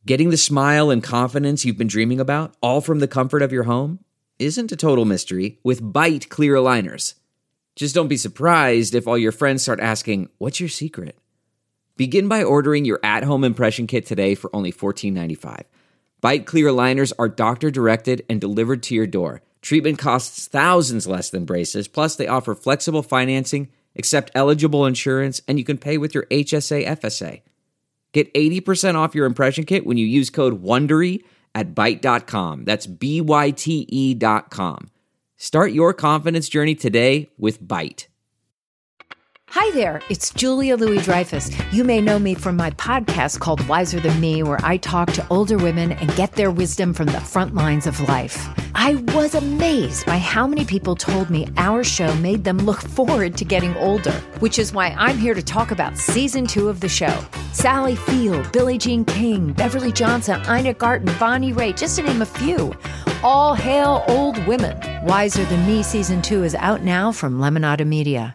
Getting the smile and confidence you've been dreaming about, all from the comfort of your home, isn't a total mystery with Byte clear aligners. Just don't be surprised if all your friends start asking, "What's your secret?" Begin by ordering your at-home impression kit today for only $14.95. Byte clear aligners are doctor-directed and delivered to your door. Treatment costs thousands less than braces, plus they offer flexible financing, accept eligible insurance, and you can pay with your HSA FSA. Get 80% off your impression kit when you use code WONDERY at Byte.com. That's BYTE.com. Start your confidence journey today with Byte. Hi there, it's Julia Louis-Dreyfus. You may know me from my podcast called Wiser Than Me, where I talk to older women and get their wisdom from the front lines of life. I was amazed by how many people told me our show made them look forward to getting older, which is why I'm here to talk about season 2 of the show. Sally Field, Billie Jean King, Beverly Johnson, Ina Garten, Bonnie Raitt, just to name a few. All hail old women. Wiser Than Me season 2 is out now from Lemonada Media.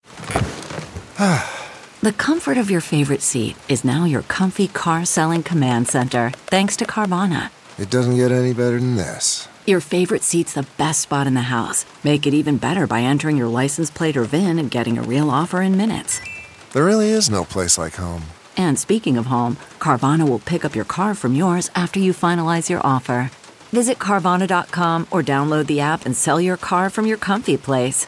The comfort of your favorite seat is now your comfy car-selling command center, thanks to Carvana. It doesn't get any better than this. Your favorite seat's the best spot in the house. Make it even better by entering your license plate or VIN and getting a real offer in minutes. There really is no place like home. And speaking of home, Carvana will pick up your car from yours after you finalize your offer. Visit Carvana.com or download the app and sell your car from your comfy place.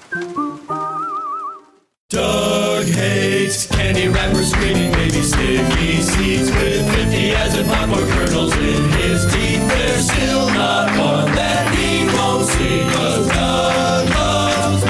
Doug hates candy wrappers, screaming baby sticky seeds with 50 as in popcorn kernels in his teeth. There's still not one that he won't see, 'cause Doug loves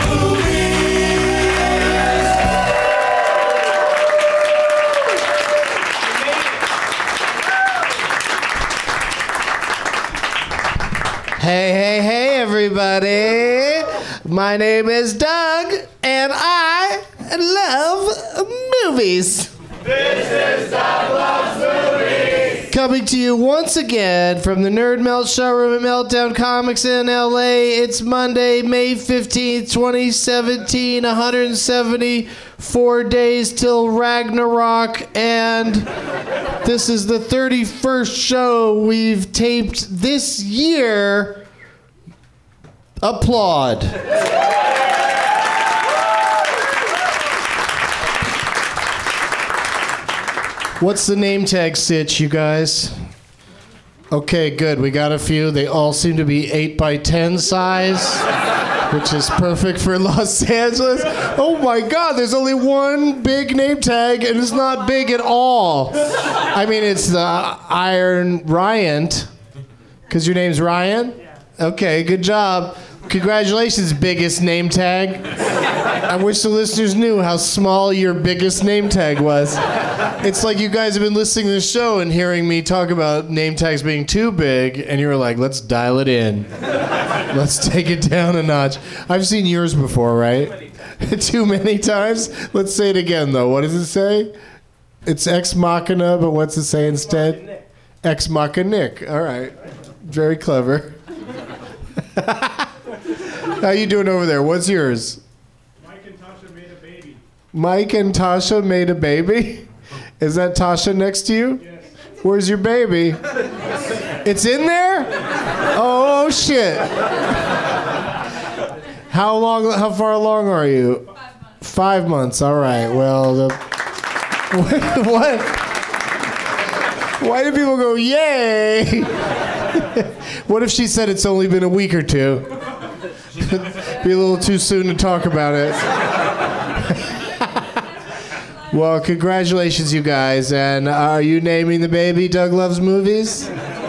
movies. Hey, everybody. My name is Doug, and I love movies. This is Doug Loves Movies. Coming to you once again from the Nerd Melt showroom at Meltdown Comics in LA. It's Monday, May 15th, 2017, 174 days till Ragnarok, and this is the 31st show we've taped this year. Applaud. What's the name tag stitch, you guys? Okay, good. We got a few. They all seem to be 8x10 size, which is perfect for Los Angeles. Oh my God, there's only one big name tag, and it's not big at all. I mean, it's the Iron Ryant, because your name's Ryan? Okay, good job. Congratulations, biggest name tag. I wish the listeners knew how small your biggest name tag was. It's like you guys have been listening to the show and hearing me talk about name tags being too big, and you were like, let's dial it in. Let's take it down a notch. I've seen yours before, right? Too many times? Let's say it again, though. What does it say? It's Ex Machina, but what's it say instead? Ex Machinic. All right. Very clever. How you doing over there? What's yours? Mike and Tasha made a baby. Mike and Tasha made a baby? Is that Tasha next to you? Yes. Where's your baby? It's in there? Oh, shit. How far along are you? 5 months. All right. Well, what? Why do people go, yay? What if she said it's only been a week or two? Be a little too soon to talk about it. Well, congratulations, you guys. And are you naming the baby Doug Loves Movies?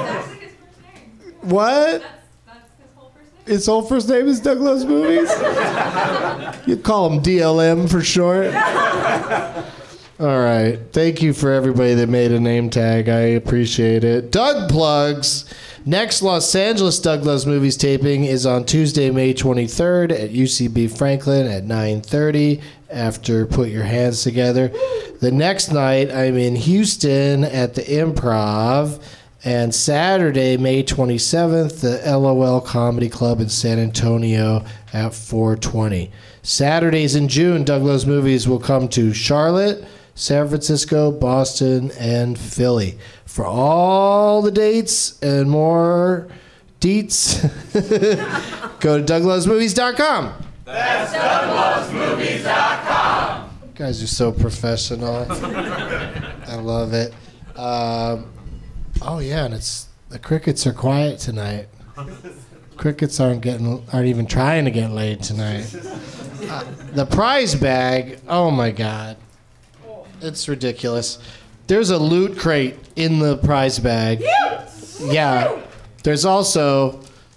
What? His whole first name is Doug Loves Movies? You call him DLM for short? All right. Thank you for everybody that made a name tag. I appreciate it. Doug Plugs. Next Los Angeles Doug Loves Movies taping is on Tuesday, May 23rd at UCB Franklin at 9:30 after Put Your Hands Together. The next night, I'm in Houston at the Improv. And Saturday, May 27th, the LOL Comedy Club in San Antonio at 4:20. Saturdays in June, Doug Loves Movies will come to Charlotte, San Francisco, Boston, and Philly. For all the dates and more deets, go to DougLovesMovies.com. That's DougLovesMovies.com. You guys are so professional. I love it. Oh yeah, and the crickets are quiet tonight. Crickets aren't even trying to get laid tonight. The prize bag, oh my God. It's ridiculous. There's a loot crate in the prize bag. Yeah. There's also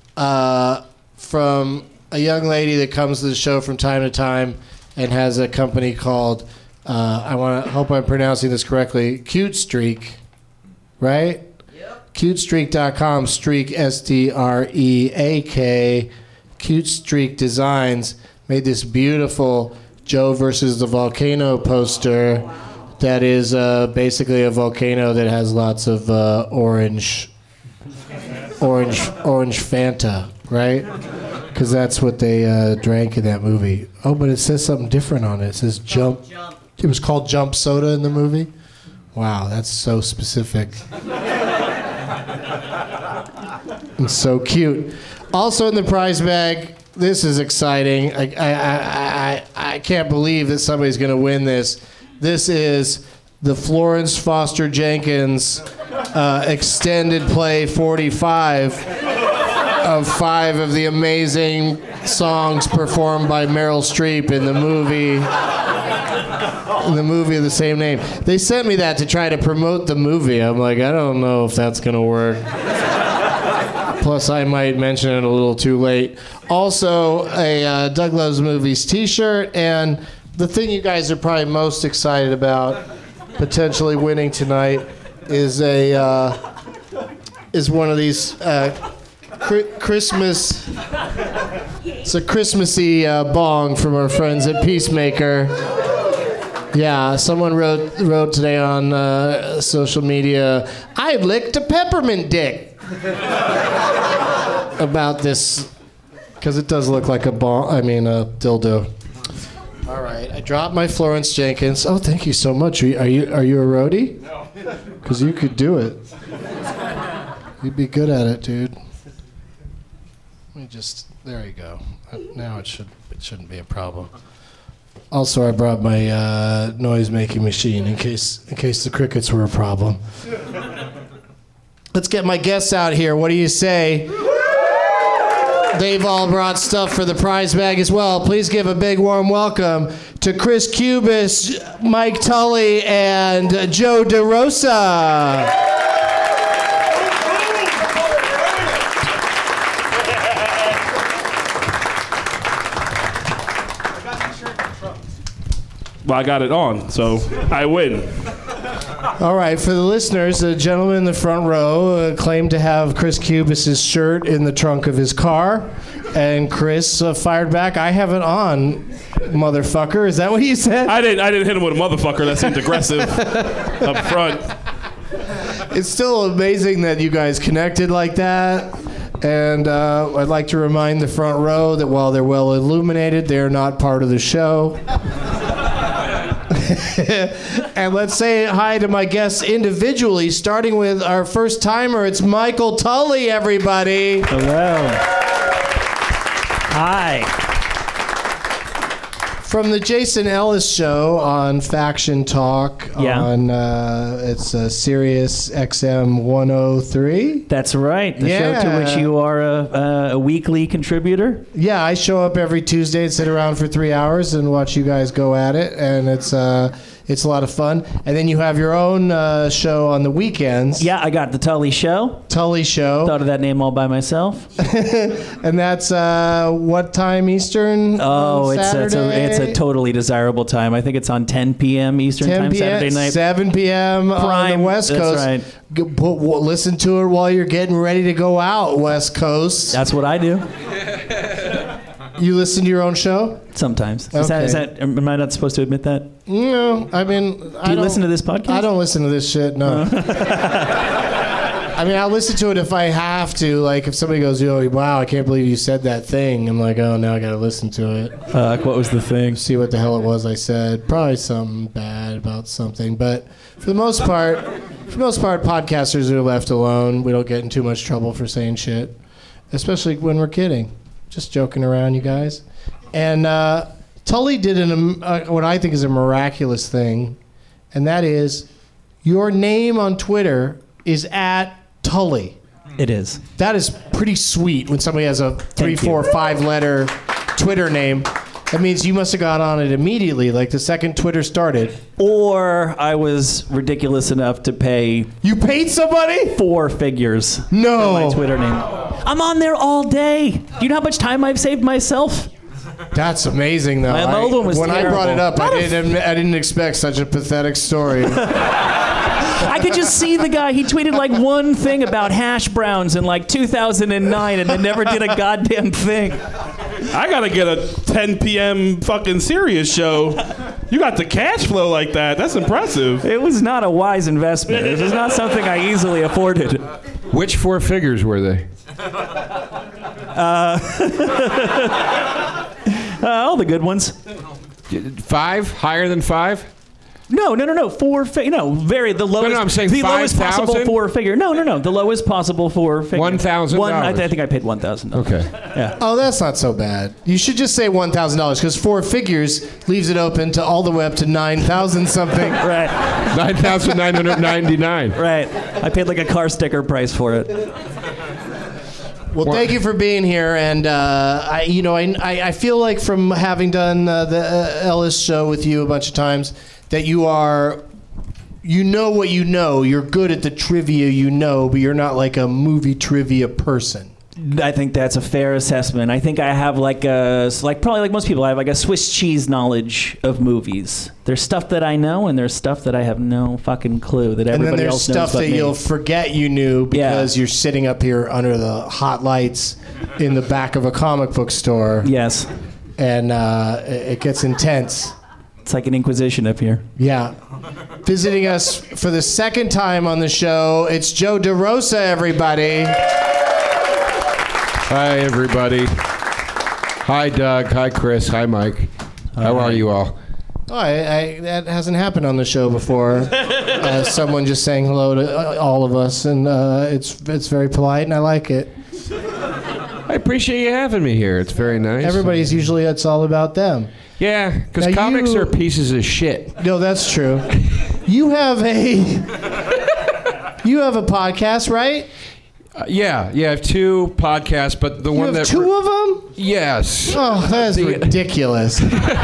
from a young lady that comes to the show from time to time and has a company called, I hope I'm pronouncing this correctly, Cute Streak, right? Yep. CuteStreak.com, Streak, S-T-R-E-A-K, Cute Streak Designs made this beautiful Joe versus the Volcano poster that is basically a volcano that has lots of orange Fanta, right? Because that's what they drank in that movie. Oh, but it says something different on it. It says Jump. It was called Jump Soda in the movie? Wow, that's so specific. And so cute. Also in the prize bag, this is exciting. I can't believe that somebody's going to win this. This is the Florence Foster Jenkins extended play 45 of 5 of the amazing songs performed by Meryl Streep in the movie of the same name. They sent me that to try to promote the movie. I'm like, I don't know if that's going to work. Plus, I might mention it a little too late. Also, a Doug Loves Movies t-shirt, and the thing you guys are probably most excited about potentially winning tonight is one of these Christmas. It's a Christmassy bong from our friends at Peacemaker. Yeah, someone wrote today on social media, I licked a peppermint dick about this, because it does look like a dildo. All right, I dropped my Florence Jenkins. Oh, thank you so much. Are you a roadie? No. Because you could do it. You'd be good at it, dude. There you go. Now it shouldn't be a problem. Also, I brought my noise-making machine in case the crickets were a problem. Let's get my guests out here. What do you say? They've all brought stuff for the prize bag as well. Please give a big warm welcome to Chris Cubis, Mike Tully, and Joe DeRosa. Well, I got it on, so I win. All right, for the listeners, the gentleman in the front row claimed to have Chris Cubis' shirt in the trunk of his car, and Chris fired back, I have it on, motherfucker. Is that what you said? I didn't hit him with a motherfucker. That seemed aggressive up front. It's still amazing that you guys connected like that. And I'd like to remind the front row that while they're well illuminated, they're not part of the show. And let's say hi to my guests individually, starting with our first timer. It's Michael Tully, everybody. Hello. Hi. From the Jason Ellis Show on Faction Talk on it's Sirius XM 103. That's right. The show to which you are a weekly contributor. Yeah, I show up every Tuesday and sit around for 3 hours and watch you guys go at it, and it's a lot of fun. And then you have your own show on the weekends. Yeah, I got the Tully Show. Tully Show. Thought of that name all by myself. And that's what time Eastern? Oh, it's a totally desirable time. I think it's on 10 p.m. Eastern time, Saturday night. 7 p.m. Prime, on the West Coast. That's right. Listen to it while you're getting ready to go out, West Coast. That's what I do. You listen to your own show? Sometimes. Okay. Am I not supposed to admit that? No, I mean... Do you listen to this podcast? I don't listen to this shit, no. I mean, I'll listen to it if I have to. Like, if somebody goes, wow, I can't believe you said that thing. I'm like, oh, now I got to listen to it. What was the thing? See what the hell it was I said. Probably something bad about about something. But for the most part, podcasters are left alone. We don't get in too much trouble for saying shit, especially when we're kidding. Just joking around, you guys. And Tully did what I think is a miraculous thing, and that is your name on Twitter is @Tully. It is. That is pretty sweet when somebody has a 3, 4, 5-letter Twitter name. That means you must have got on it immediately, like the second Twitter started. Or I was ridiculous enough to pay... You paid somebody? 4 figures. No. For my Twitter name. I'm on there all day. Do you know how much time I've saved myself? That's amazing, though. My old one was when terrible. I brought it up, I didn't expect such a pathetic story. I could just see the guy. He tweeted like one thing about hash browns in like 2009 and then never did a goddamn thing. I gotta get a 10 p.m. fucking Sirius show. You got the cash flow like that. That's impressive. It was not a wise investment. It was not something I easily afforded. Which 4 figures were they? All the good ones. 5? Higher than 5? No. 4 figure. No, the lowest. No, I'm saying the lowest possible 5,000? 4 figure. No. The lowest possible 4 figure. $1,000. I think I paid $1,000. Okay. Yeah. Oh, that's not so bad. You should just say $1,000 because 4 figures leaves it open to all the way up to 9,000 something. Right. 9,999. Right. I paid like a car sticker price for it. Well, thank you for being here, and I feel like from having done the Ellis show with you a bunch of times that you know what you know. You're good at the trivia you know, but you're not like a movie trivia person. I think that's a fair assessment. I think I have probably like most people, I have like a Swiss cheese knowledge of movies. There's stuff that I know, and there's stuff that I have no fucking clue that everybody else knows. And then there's stuff that you'll forget you knew because you're sitting up here under the hot lights in the back of a comic book store. Yes. And it gets intense. It's like an inquisition up here. Yeah. Visiting us for the second time on the show, it's Joe DeRosa, everybody. Hi, everybody. Hi, Doug. Hi, Chris. Hi, Mike. How are you all? Oh, that hasn't happened on the show before. Someone just saying hello to all of us, and it's very polite, and I like it. I appreciate you having me here. It's very nice. It's all about them. Yeah, because comics are pieces of shit. No, that's true. You have a podcast, right? Yeah, I have 2 podcasts, but the one that... You have 2 of them? Yes. Oh, that's ridiculous.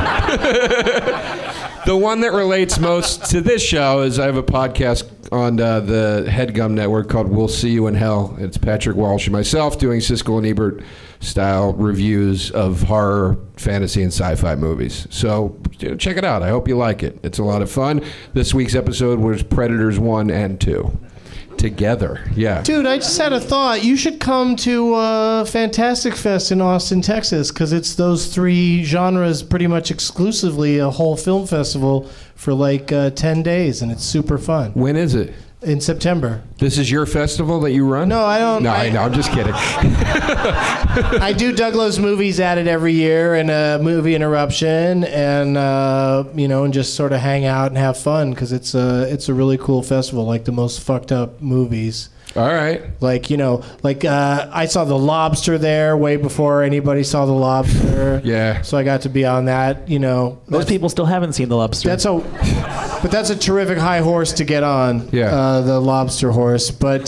The one that relates most to this show is I have a podcast on the HeadGum Network called We'll See You in Hell. It's Patrick Walsh and myself doing Siskel and Ebert style reviews of horror, fantasy, and sci-fi movies. So check it out. I hope you like it. It's a lot of fun. This week's episode was Predators 1 and 2. Together, yeah. Dude, I just had a thought. You should come to Fantastic Fest in Austin, Texas, because it's those 3 genres pretty much exclusively, a whole film festival for like 10 days, and it's super fun. When is it? In September. This is your festival that you run? No, I don't. No, I know. I'm just kidding. I do Doug Loves Movies at it every year, and a movie interruption, and and just sort of hang out and have fun because it's a really cool festival, like the most fucked up movies. All right. I saw The Lobster there way before anybody saw The Lobster. Yeah. So I got to be on that. Most people still haven't seen The Lobster. But that's a terrific high horse to get on. Yeah. The lobster horse, but.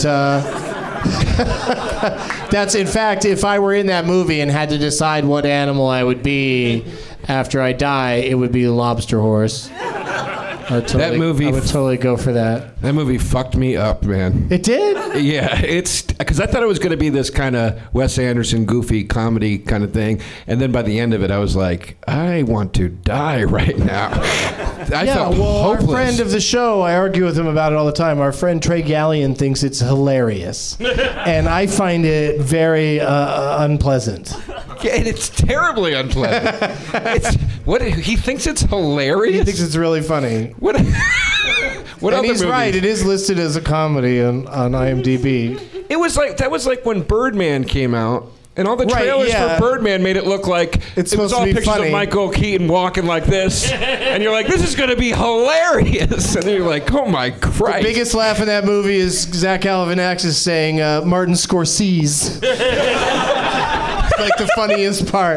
That's, in fact, if I were in that movie and had to decide what animal I would be after I die, it would be the lobster horse. I would totally go for that. That movie fucked me up, man. It did? Yeah, it's because I thought it was going to be this kind of Wes Anderson goofy comedy kind of thing, and then by the end of it, I was like, I want to die right now. I felt hopeless. Our friend of the show, I argue with him about it all the time. Our friend Trey Gallion thinks it's hilarious, and I find it very unpleasant. Yeah, and it's terribly unpleasant. He thinks it's hilarious. He thinks it's really funny. What and other he's movies? right. It is listed as a comedy on IMDb. That was like when Birdman came out, And all the trailers for Birdman made it look like it was all pictures of Michael Keaton walking like this. And you're like, this is going to be hilarious. And then you're like, oh my Christ. The biggest laugh in that movie is Zach Galifianakis saying Martin Scorsese. Like the funniest part.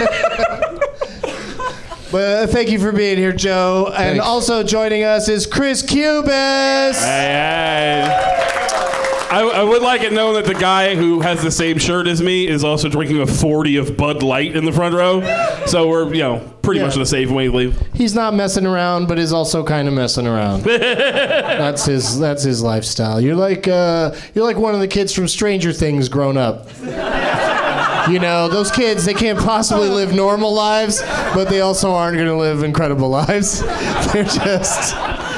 But thank you for being here, Joe. And Thanks. also joining us is Chris Cubis. Hey. I would like it known that the guy who has the same shirt as me is also drinking a 40 of Bud Light in the front row. So we're, pretty much on the same wavelength. He's not messing around, but is also kind of messing around. That's his lifestyle. You're like one of the kids from Stranger Things grown up. Those kids, they can't possibly live normal lives, but they also aren't going to live incredible lives. They're just...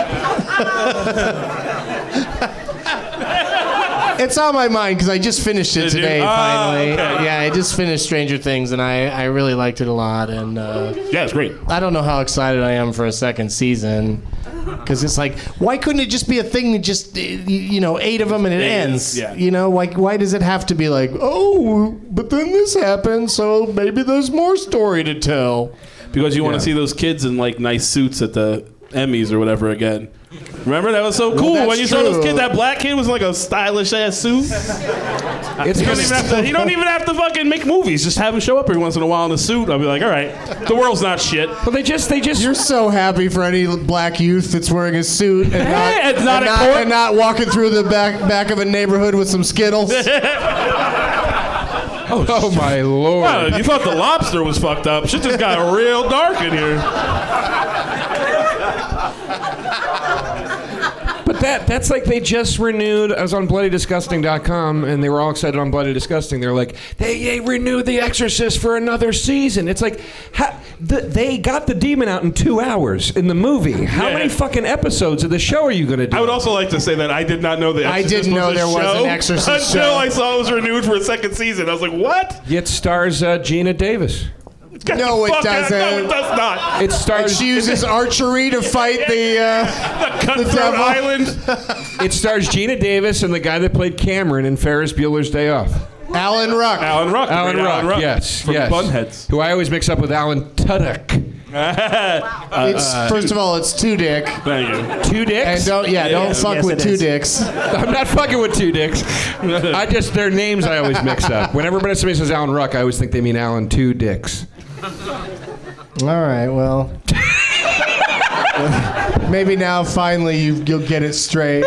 It's on my mind because I just finished it today, finally. Okay. Yeah, I just finished Stranger Things, and I really liked it a lot. And yeah, it's great. I don't know how excited I am for a second season. Because it's like, why couldn't it just be a thing that just, 8 of them and it ends? Yeah. Why does it have to be like, oh, but then this happened, so maybe there's more story to tell? Because you want to see those kids in, nice suits at the Emmys or whatever again. Remember? That was so cool. When you saw those kids, that black kid was in a stylish-ass suit. You don't even have to fucking make movies. Just have him show up every once in a while in a suit. I'll be like, all right, the world's not shit. But they just. You're so happy for any black youth that's wearing a suit and not walking through the back of a neighborhood with some Skittles. Oh my Lord. Well, you thought the lobster was fucked up. Shit just got real dark in here. But that's like they just renewed. I was on BloodyDisgusting.com, and they were all excited on Bloody Disgusting. They're like, they renewed The Exorcist for another season. It's like, they got the demon out in 2 hours in the movie. How many fucking episodes of the show are you going to do? I would also like to say that I did not know The Exorcist I didn't know there was an Exorcist until show. I saw it was renewed for a second season. I was like, what? It stars Gina Davis. No, it doesn't. No, it does not. It stars. And she uses archery to fight the Cutthroat Island. It stars Gina Davis and the guy that played Cameron in Ferris Bueller's Day Off. Alan Ruck. Alan Ruck. Yes. From Bunheads. Who I always mix up with Alan Tudyk. First of all, it's Two Dick. Thank you. Two Dicks? And don't fuck with Two Dicks. I'm not fucking with Two Dicks. Their names I always mix up. Whenever somebody says Alan Ruck, I always think they mean Alan Two Dicks. All right, well. Maybe now, finally, you'll get it straight.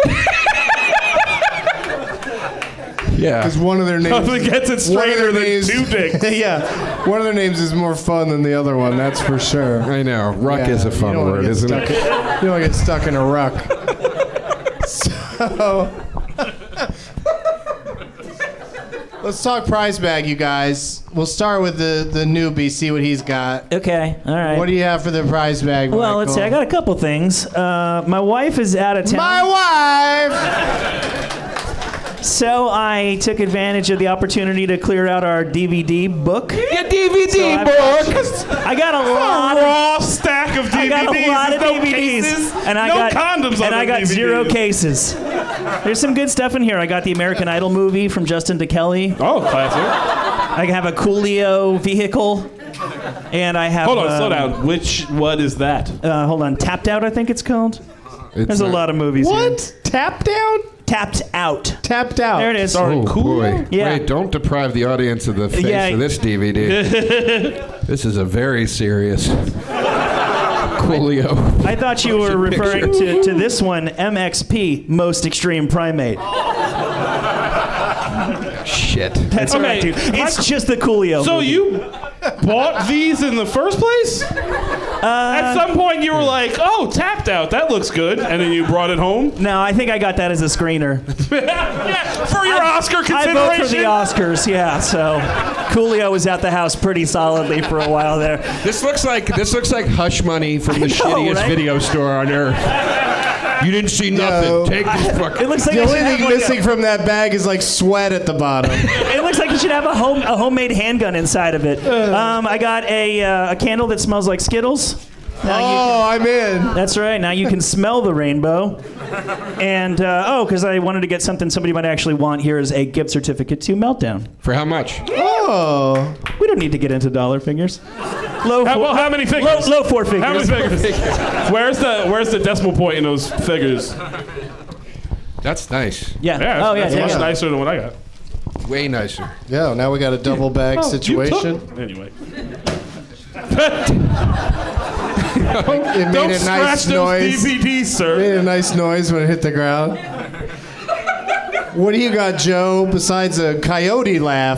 Yeah. Because one of their names... Nothing gets it straighter than Two Dicks. Yeah. One of their names is more fun than the other one, that's for sure. I know. Ruck is a fun word, isn't it? You don't get stuck in a ruck. So... Let's talk prize bag, you guys. We'll start with the newbie, see what he's got. Okay, all right. What do you have for the prize bag, Well, Michael? let's see. I got a couple things. My wife is out of town. My wife! So I took advantage of the opportunity to clear out our DVD book. Your DVD book! I got a lot raw stack of DVDs. I got a lot of DVDs. Cases, and I got condoms on and I got DVDs. 0 cases. There's some good stuff in here. I got the American Idol movie from Justin DeKelly. Oh, classic. I have a Coolio vehicle. And I have... Hold on, slow down. What is that? Hold on. Tapped Out, I think it's called. There's a lot of movies here. What? Tapped Down? Tapped Out. Tapped Out. There it is. Oh, boy. Yeah. Wait, don't deprive the audience of the face of this DVD. This is a very serious Coolio. I thought you were referring to this one, MXP, Most Extreme Primate. Shit. That's right, dude. It's just the Coolio So movie. you bought these in the first place? At some point you were like, oh, Tapped Out, that looks good. And then you brought it home? No, I think I got that as a screener. Yeah, for your Oscar consideration? I vote for the Oscars, yeah. So Coolio was at the house pretty solidly for a while there. This looks like Hush Money from the shittiest right? video store on earth. You didn't see nothing. No. Take this fucking... It looks like The I only should have thing like missing from that bag is like sweat at the bottom. It looks like you should have a homemade handgun inside of it. I got a candle that smells like Skittles. I'm in. That's right. Now you can smell the rainbow. And, because I wanted to get something somebody might actually want, here is a gift certificate to Meltdown. For how much? Oh, Oh. We don't need to get into dollar figures. How many figures? Low four figures. How many figures? Where's the decimal point in those figures? That's nice. Yeah. That's much nicer than what I got. Way nicer. Yeah, now we got a double bag situation. Anyway. It made a nice noise. DVDs, sir. It made a nice noise when it hit the ground. What do you got, Joe, besides a coyote laugh?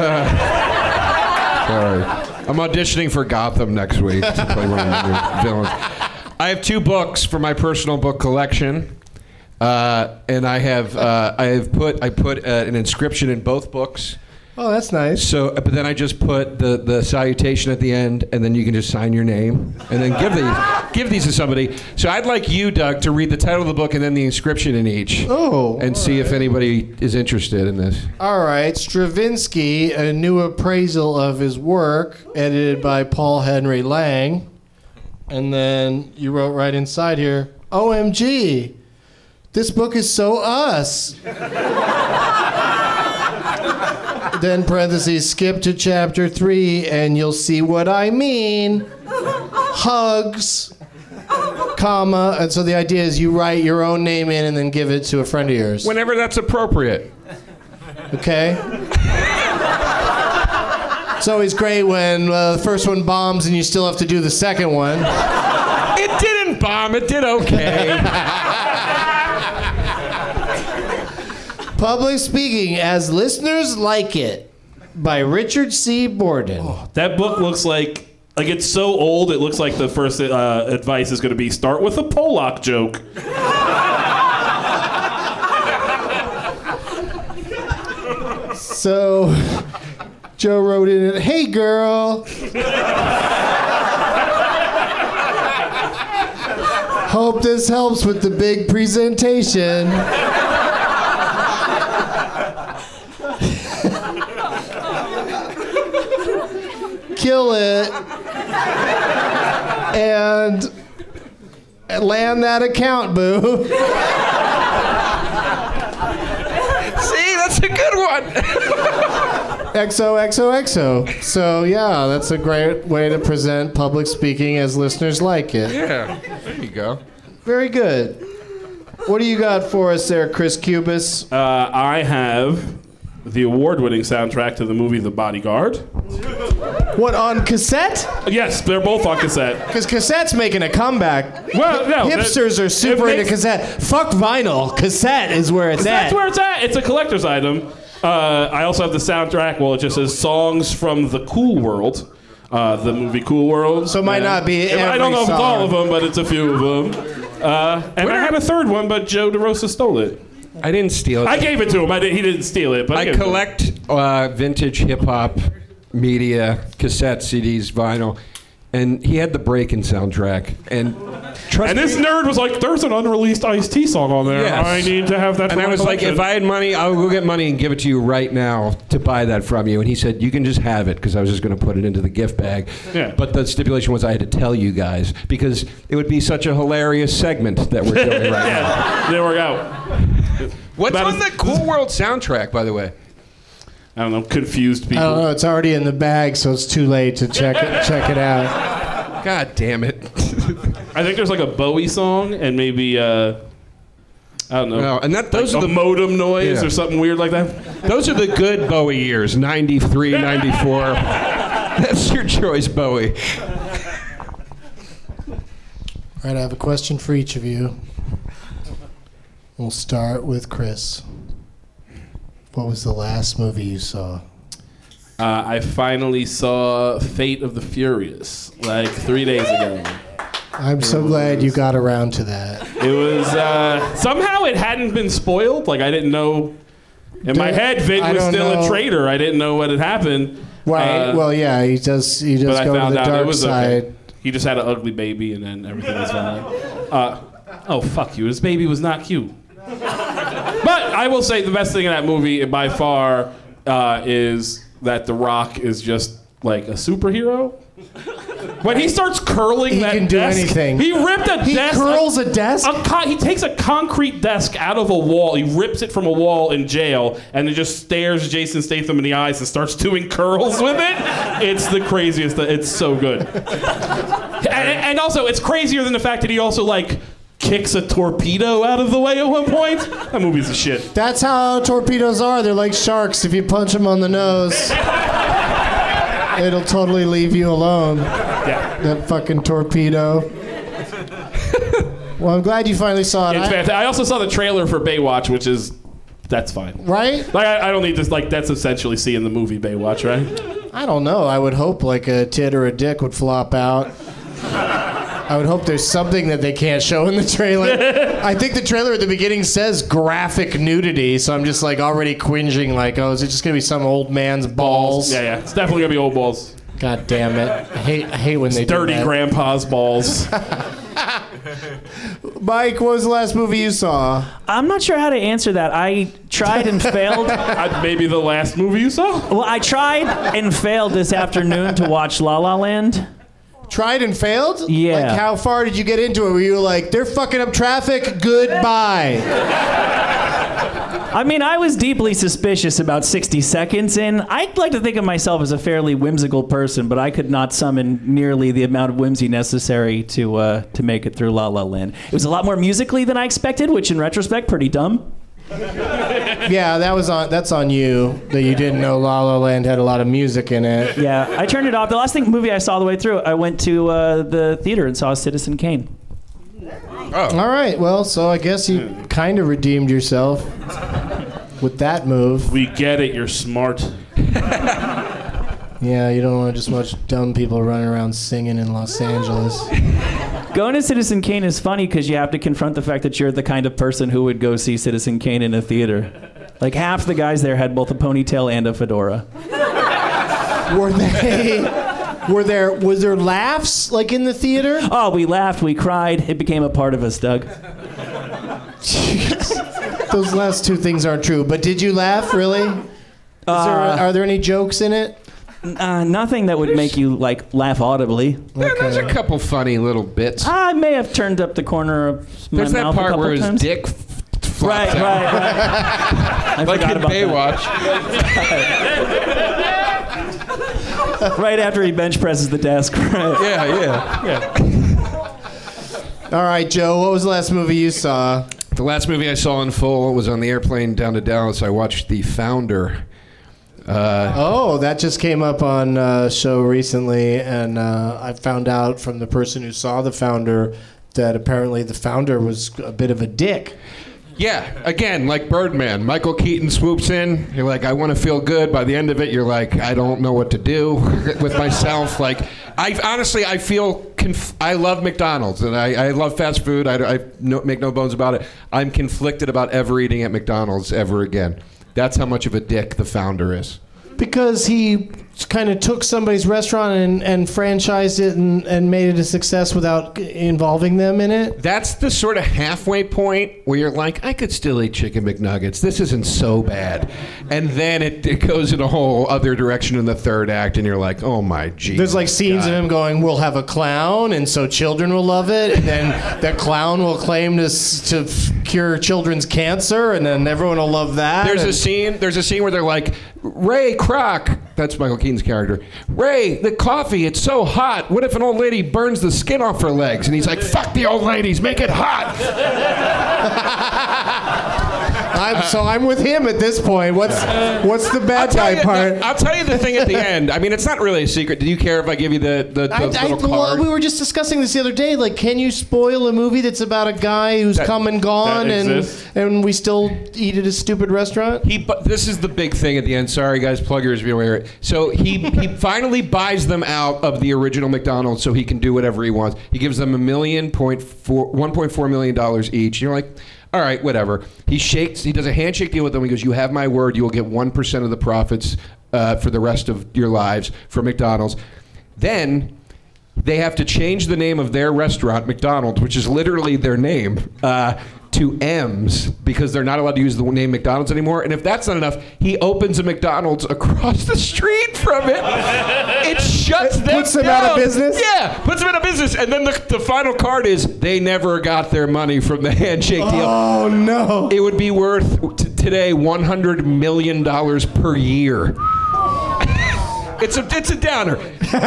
Sorry. I'm auditioning for Gotham next week to play one of the villains. I have 2 books for my personal book collection, and I put an inscription in both books. Oh, that's nice. So, but then I just put the salutation at the end, and then you can just sign your name, and then give these to somebody. So I'd like you, Doug, to read the title of the book and then the inscription in each. Oh. And see if anybody is interested in this. All right, Stravinsky, a new appraisal of his work, edited by Paul Henry Lang. And then you wrote right inside here, OMG, this book is so us. Then parentheses, skip to chapter 3 and you'll see what I mean. Hugs, comma, and so the idea is you write your own name in and then give it to a friend of yours. Whenever that's appropriate. Okay. It's always great when the first one bombs and you still have to do the second one. It didn't bomb, it did okay. Public Speaking as Listeners Like It by Richard C. Borden. Oh, that book looks like it's so old, it looks like the first advice is going to be start with a Pollock joke. So, Joe wrote in it, hey girl. Hope this helps with the big presentation. Kill it and land that account, boo. See, that's a good one. XOXOXO. So yeah, that's a great way to present Public Speaking as Listeners Like It. Yeah, there you go. Very good. What do you got for us there, Chris Cubis? I have the award-winning soundtrack to the movie The Bodyguard. What, on cassette? Yes, they're both on cassette. Because cassette's making a comeback. Well, no. Hipsters are super into cassette. Fuck vinyl. Cassette is where it's at. That's where it's at. It's a collector's item. I also have the soundtrack. Well, it just says songs from the Cool World. The movie Cool World. So it might not be every I don't know if it's song. all of them, but it's a few of them. And I had a third one, but Joe DeRosa stole it. I didn't steal it. I gave it to him. He didn't steal it. But I collect vintage hip-hop media, cassette CDs, vinyl, and he had the Breakin' soundtrack. And this nerd was like, there's an unreleased Ice-T song on there. Yes. I need to have that for And I my was like, collection. if I had money, I'll go get money and give it to you right now to buy that from you. And he said, you can just have it, because I was just going to put it into the gift bag. Yeah. But the stipulation was I had to tell you guys, because it would be such a hilarious segment that we're doing right now. There we go. What's on the Cool World soundtrack, by the way? I don't know, confused people. I don't know. It's already in the bag, so it's too late to check it out. God damn it. I think there's like a Bowie song and maybe, I don't know. No, and those are the modem noise or something weird like that. Those are the good Bowie years, 93, 94. That's your choice, Bowie. All right, I have a question for each of you. We'll start with Chris. What was the last movie you saw? I finally saw Fate of the Furious like 3 days ago. I'm so glad you got around to that. It was somehow it hadn't been spoiled. Like I didn't know. In my head, Vin was still a traitor. I didn't know what had happened. Right. Well, yeah, he does. He does but go I found to the out dark it was side. okay. He just had an ugly baby, and then everything was fine. Oh fuck you! His baby was not cute. But I will say the best thing in that movie, by far, is that The Rock is just like a superhero. When he starts curling that can do desk, anything. He ripped a desk. He curls a desk? He takes a concrete desk out of a wall. He rips it from a wall in jail, and then just stares Jason Statham in the eyes and starts doing curls with it. It's the craziest. It's so good. And also, it's crazier than the fact that he also, like, kicks a torpedo out of the way at one point. That movie's a shit. That's how torpedoes are. They're like sharks. If you punch them on the nose, it'll totally leave you alone. Yeah. That fucking torpedo. Well, I'm glad you finally saw it. It's fantastic. I also saw the trailer for Baywatch, which is... That's fine. Right? Like, I don't need this. Like, that's essentially seeing the movie Baywatch, right? I don't know. I would hope like a tit or a dick would flop out. I would hope there's something that they can't show in the trailer. I think the trailer at the beginning says graphic nudity, so I'm just like already cringing like, oh, is it just going to be some old man's balls? Yeah. It's definitely going to be old balls. God damn it. I hate when they do Dirty that. grandpa's balls. Mike, what was the last movie you saw? I'm not sure how to answer that. I tried and failed. Maybe the last movie you saw? Well, I tried and failed this afternoon to watch La La Land. Tried and failed? Yeah. Like, how far did you get into it? Were you like, they're fucking up traffic, goodbye? I mean, I was deeply suspicious about 60 seconds in. I'd like to think of myself as a fairly whimsical person, but I could not summon nearly the amount of whimsy necessary to make it through La La Land. It was a lot more musically than I expected, which in retrospect, pretty dumb. Yeah, that's on you, that you didn't know La La Land had a lot of music in it. Yeah, I turned it off. The last movie I saw all the way through, I went to the theater and saw Citizen Kane. Oh. All right, well, so I guess you kind of redeemed yourself with that move. We get it, you're smart. Yeah, you don't want to just watch dumb people running around singing in Los Angeles. Going to Citizen Kane is funny because you have to confront the fact that you're the kind of person who would go see Citizen Kane in a theater. Like half the guys there had both a ponytail and a fedora. Was there laughs like in the theater? Oh, we laughed, we cried. It became a part of us, Doug. Those last two things aren't true. But did you laugh, really? Are there any jokes in it? Nothing that would make you laugh audibly. Yeah, there's a couple funny little bits. I may have turned up the corner of my There's that mouth a part couple where his times. dick flops Right. out. Like in Baywatch. Right after he bench presses the desk. Right. Yeah. All right, Joe, what was the last movie you saw? The last movie I saw in full was on the airplane down to Dallas. I watched The Founder. That just came up on a show recently, and I found out from the person who saw The Founder that apparently The Founder was a bit of a dick. Yeah, again, like Birdman. Michael Keaton swoops in. You're like, I want to feel good. By the end of it, you're like, I don't know what to do with myself. Like, I feel I love McDonald's and I love fast food. Make no bones about it. I'm conflicted about ever eating at McDonald's ever again. That's how much of a dick The Founder is. Because he kind of took somebody's restaurant and franchised it and made it a success without involving them in it? That's the sort of halfway point where you're like, I could still eat chicken McNuggets. This isn't so bad. And then it goes in a whole other direction in the third act, and you're like, oh my Jesus. There's like scenes of him going, we'll have a clown, and so children will love it, and then that clown will claim to cure children's cancer, and then everyone will love that. There's a scene where they're like, Ray Kroc, that's Michael Keaton's character. Ray, the coffee, it's so hot. What if an old lady burns the skin off her legs? And he's like, fuck the old ladies, make it hot. I'm with him at this point. What's the bad guy part? I'll tell you the thing at the end. I mean, it's not really a secret. Do you care if I give you the little card? Well, we were just discussing this the other day. Like, can you spoil a movie that's about a guy who's come and gone and we still eat at a stupid restaurant? This is the big thing at the end. Sorry, guys, pluggers, if you don't hear it. So he finally buys them out of the original McDonald's so he can do whatever he wants. He gives them $1.4 million each. You're like, all right, whatever. He does a handshake deal with them. He goes, you have my word. You will get 1% of the profits for the rest of your lives for McDonald's. Then they have to change the name of their restaurant, McDonald's, which is literally their name, to M's because they're not allowed to use the name McDonald's anymore. And if that's not enough, he opens a McDonald's across the street from it. It shuts them Puts them down. out of business? Yeah, puts them out of business. And then the final card is they never got their money from the handshake deal. Oh, no. It would be worth today $100 million per year. It's a downer.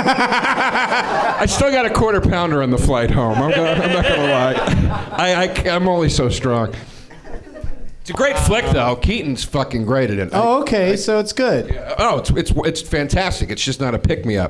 I still got a quarter pounder on the flight home. I'm not gonna lie. I'm only so strong. It's a great flick though. Keaton's fucking great at it. Oh, okay, so it's good. Oh, it's fantastic. It's just not a pick me up.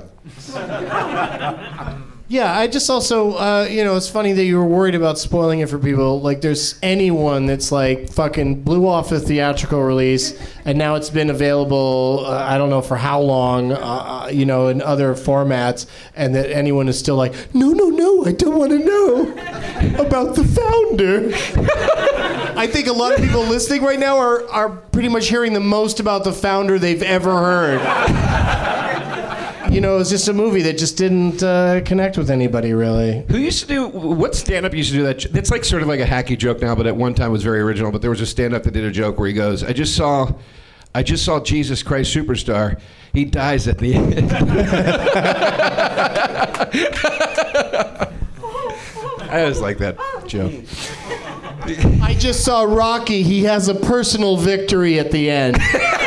Yeah, I just also, it's funny that you were worried about spoiling it for people. Like, there's anyone that's like fucking blew off a theatrical release, and now it's been available, I don't know for how long, in other formats, and that anyone is still like, no, I don't want to know about the founder. I think a lot of people listening right now are pretty much hearing the most about the founder they've ever heard. It's just a movie that just didn't connect with anybody, really. What stand-up used to do that? It's like sort of like a hacky joke now, but at one time was very original. But there was a stand-up that did a joke where he goes, I just saw Jesus Christ Superstar. He dies at the end. I always like that joke. I just saw Rocky. He has a personal victory at the end.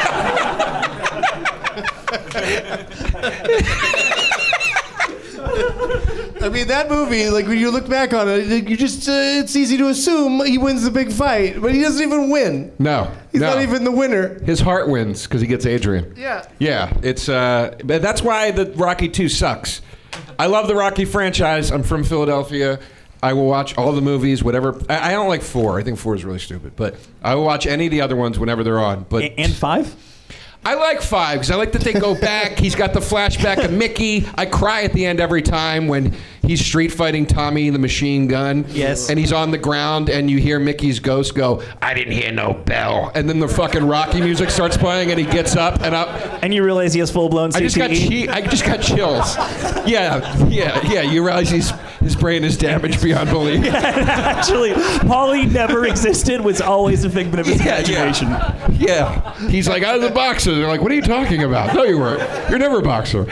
I mean, that movie, like, when you look back on it, it's easy to assume he wins the big fight, but he doesn't even win. No. He's not even the winner. His heart wins because he gets Adrian. Yeah. Yeah, but that's why the Rocky 2 sucks. I love the Rocky franchise. I'm from Philadelphia. I will watch all the movies, whatever. I don't like 4. I think 4 is really stupid, but I will watch any of the other ones whenever they're on. But and 5? I like 5 because I like that they go back. He's got the flashback of Mickey. I cry at the end every time when he's street fighting Tommy the Machine Gun. Yes. And he's on the ground and you hear Mickey's ghost go, I didn't hear no bell. And then the fucking Rocky music starts playing and he gets up and up. And you realize he has full-blown CTE? I just got chills. Yeah. You realize his brain is damaged beyond belief. Yeah, actually, Paulie never existed, was always a figment of his imagination. Yeah. He's like, I was a boxer. They're like, what are you talking about? No, you weren't. You're never a boxer.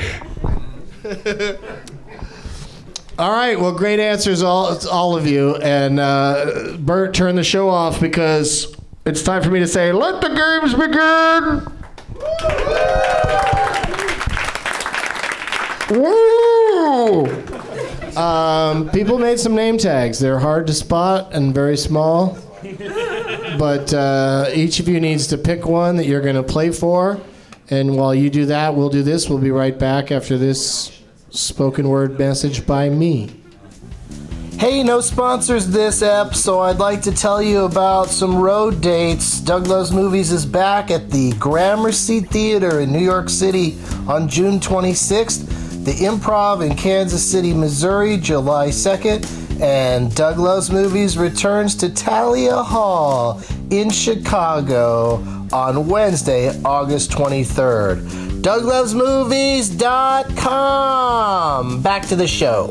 All right, well, great answers, all of you. And Bert, turn the show off because it's time for me to say, let the games begin! Woo! People made some name tags. They're hard to spot and very small. But each of you needs to pick one that you're going to play for. And while you do that, we'll do this. We'll be right back after this spoken word message by me. Hey, no sponsors this ep, so I'd like to tell you about some road dates. Doug Loves Movies is back at the Gramercy Theater in New York City on June 26th, the Improv in Kansas City, Missouri, July 2nd, and Doug Loves Movies returns to Thalia Hall in Chicago on Wednesday, August 23rd. DougLovesMovies.com. Back to the show.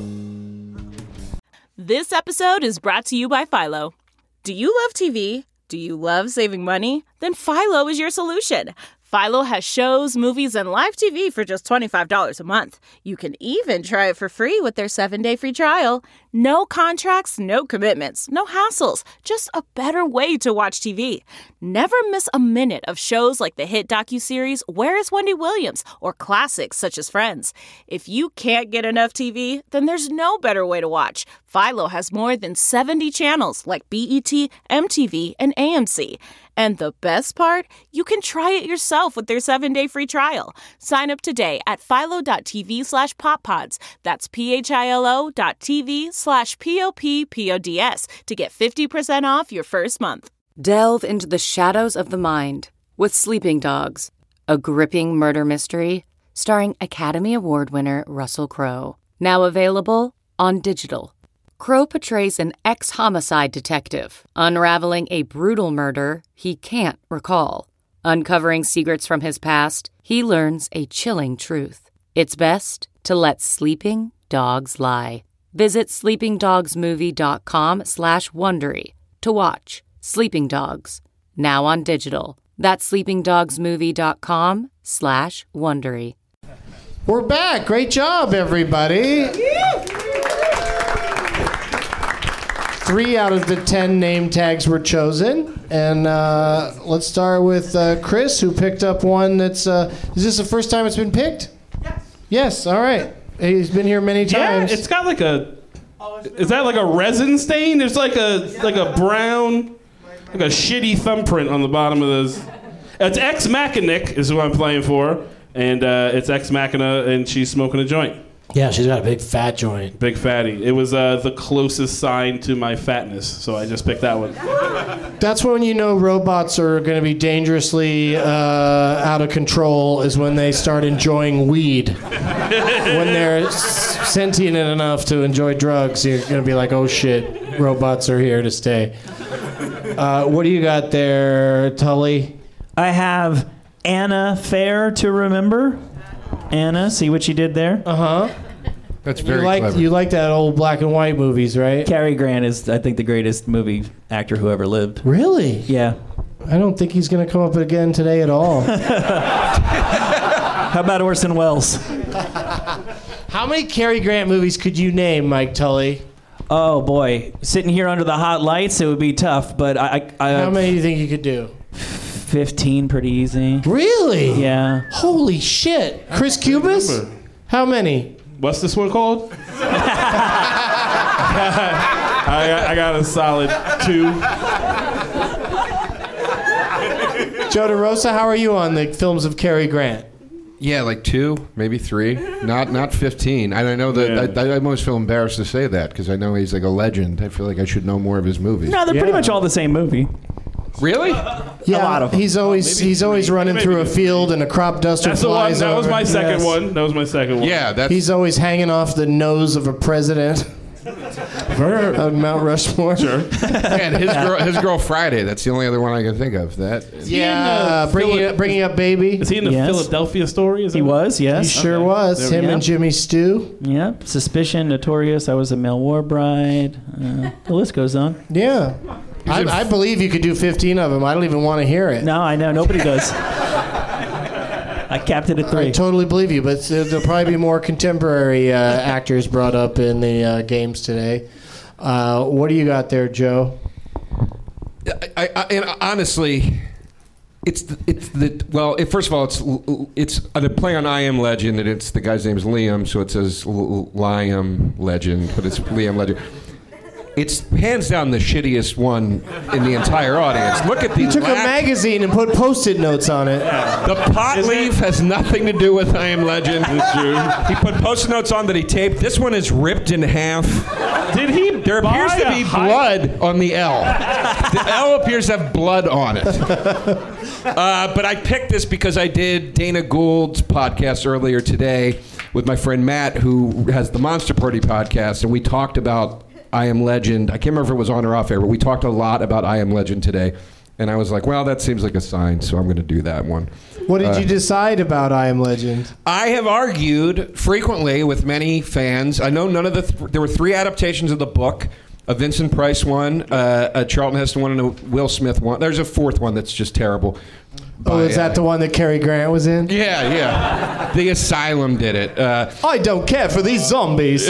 This episode is brought to you by Philo. Do you love TV? Do you love saving money? Then Philo is your solution. Philo has shows, movies, and live TV for just $25 a month. You can even try it for free with their 7-day free trial. No contracts, no commitments, no hassles. Just a better way to watch TV. Never miss a minute of shows like the hit docuseries Where is Wendy Williams? Or classics such as Friends. If you can't get enough TV, then there's no better way to watch. Philo has more than 70 channels like BET, MTV, and AMC. And the best part? You can try it yourself with their 7-day free trial. Sign up today at philo.tv/poppods. That's philo.tv/POPPODS to get 50% off your first month. Delve into the shadows of the mind with Sleeping Dogs, a gripping murder mystery starring Academy Award winner Russell Crowe. Now available on digital. Crowe portrays an ex-homicide detective, unraveling a brutal murder he can't recall. Uncovering secrets from his past, he learns a chilling truth. It's best to let sleeping dogs lie. Visit sleepingdogsmovie.com/Wondery to to watch. Sleeping Dogs, now on digital. That's sleepingdogsmovie.com/Wondery. We're back. Great job, everybody. 3 out of the 10 name tags were chosen. And let's start with Chris, who picked up one that's... is this the first time it's been picked? Yes, all right. He's been here many times. Yeah, it's got like a... Is that like a resin stain? There's like a brown... Like a shitty thumbprint on the bottom of this. It's Ex Machina is who I'm playing for. And it's Ex Machina, and she's smoking a joint. Yeah, she's got a big fat joint. Big fatty. It was the closest sign to my fatness, so I just picked that one. That's when you know robots are going to be dangerously out of control, is when they start enjoying weed. When they're sentient enough to enjoy drugs, you're going to be like, oh shit, robots are here to stay. What do you got there, Tully? I have Anna Fair to remember. Anna, see what you did there? Uh-huh. That's very clever. You like that old black and white movies, right? Cary Grant is, I think, the greatest movie actor who ever lived. Really? Yeah. I don't think he's going to come up again today at all. How about Orson Welles? How many Cary Grant movies could you name, Mike Tully? Oh, boy. Sitting here under the hot lights, it would be tough, but I How many do you think you could do? 15, pretty easy. Really? Yeah. Holy shit. Chris Cubis? How many? What's this one called? I got a solid 2. Joe DeRosa, how are you on the films of Cary Grant? Yeah, like 2, maybe 3. Not 15. And I know that I almost feel embarrassed to say that because I know he's like a legend. I feel like I should know more of his movies. No, they're pretty much all the same movie. Really? Yeah, a lot of them. He's always running through a field and a crop duster That's the one. flies That was over. my second one. That was my second one. Yeah, that's... He's always hanging off the nose of a president. On Mount Rushmore. Sure. And his girl Friday. That's the only other one I can think of. Yeah, bringing up baby. Is he in the Philadelphia Story? Is he was, yes. He sure was. Him and Jimmy Stew. Yep. Suspicion, Notorious. I Was a Male War Bride. The list goes on. Yeah. I believe you could do 15 of them. I don't even want to hear it. No, I know. Nobody does. I capped it at 3. I totally believe you, but there'll probably be more contemporary actors brought up in the games today. What do you got there, Joe? And honestly, first of all, it's a play on I Am Legend, and it's the guy's name is Liam, so it says Liam Legend, but it's Liam Legend. It's hands down the shittiest one in the entire audience. Look at the... You took a magazine and put Post-it notes on it. The pot leaf has nothing to do with I Am Legend. It's true. He put Post-it notes on that he taped. This one is ripped in half. Did he? There appears to be blood on the L. The L appears to have blood on it. But I picked this because I did Dana Gould's podcast earlier today with my friend Matt, who has the Monster Party podcast, and we talked about I Am Legend. I can't remember if it was on or off air, but we talked a lot about I Am Legend today. And I was like, well, that seems like a sign, so I'm going to do that one. What did you decide about I Am Legend? I have argued frequently with many fans. I know none of there were 3 adaptations of the book. A Vincent Price one, a Charlton Heston one, and a Will Smith one. There's a 4th one that's just terrible. Is that the one that Cary Grant was in? Yeah. The Asylum did it. I don't care for these zombies.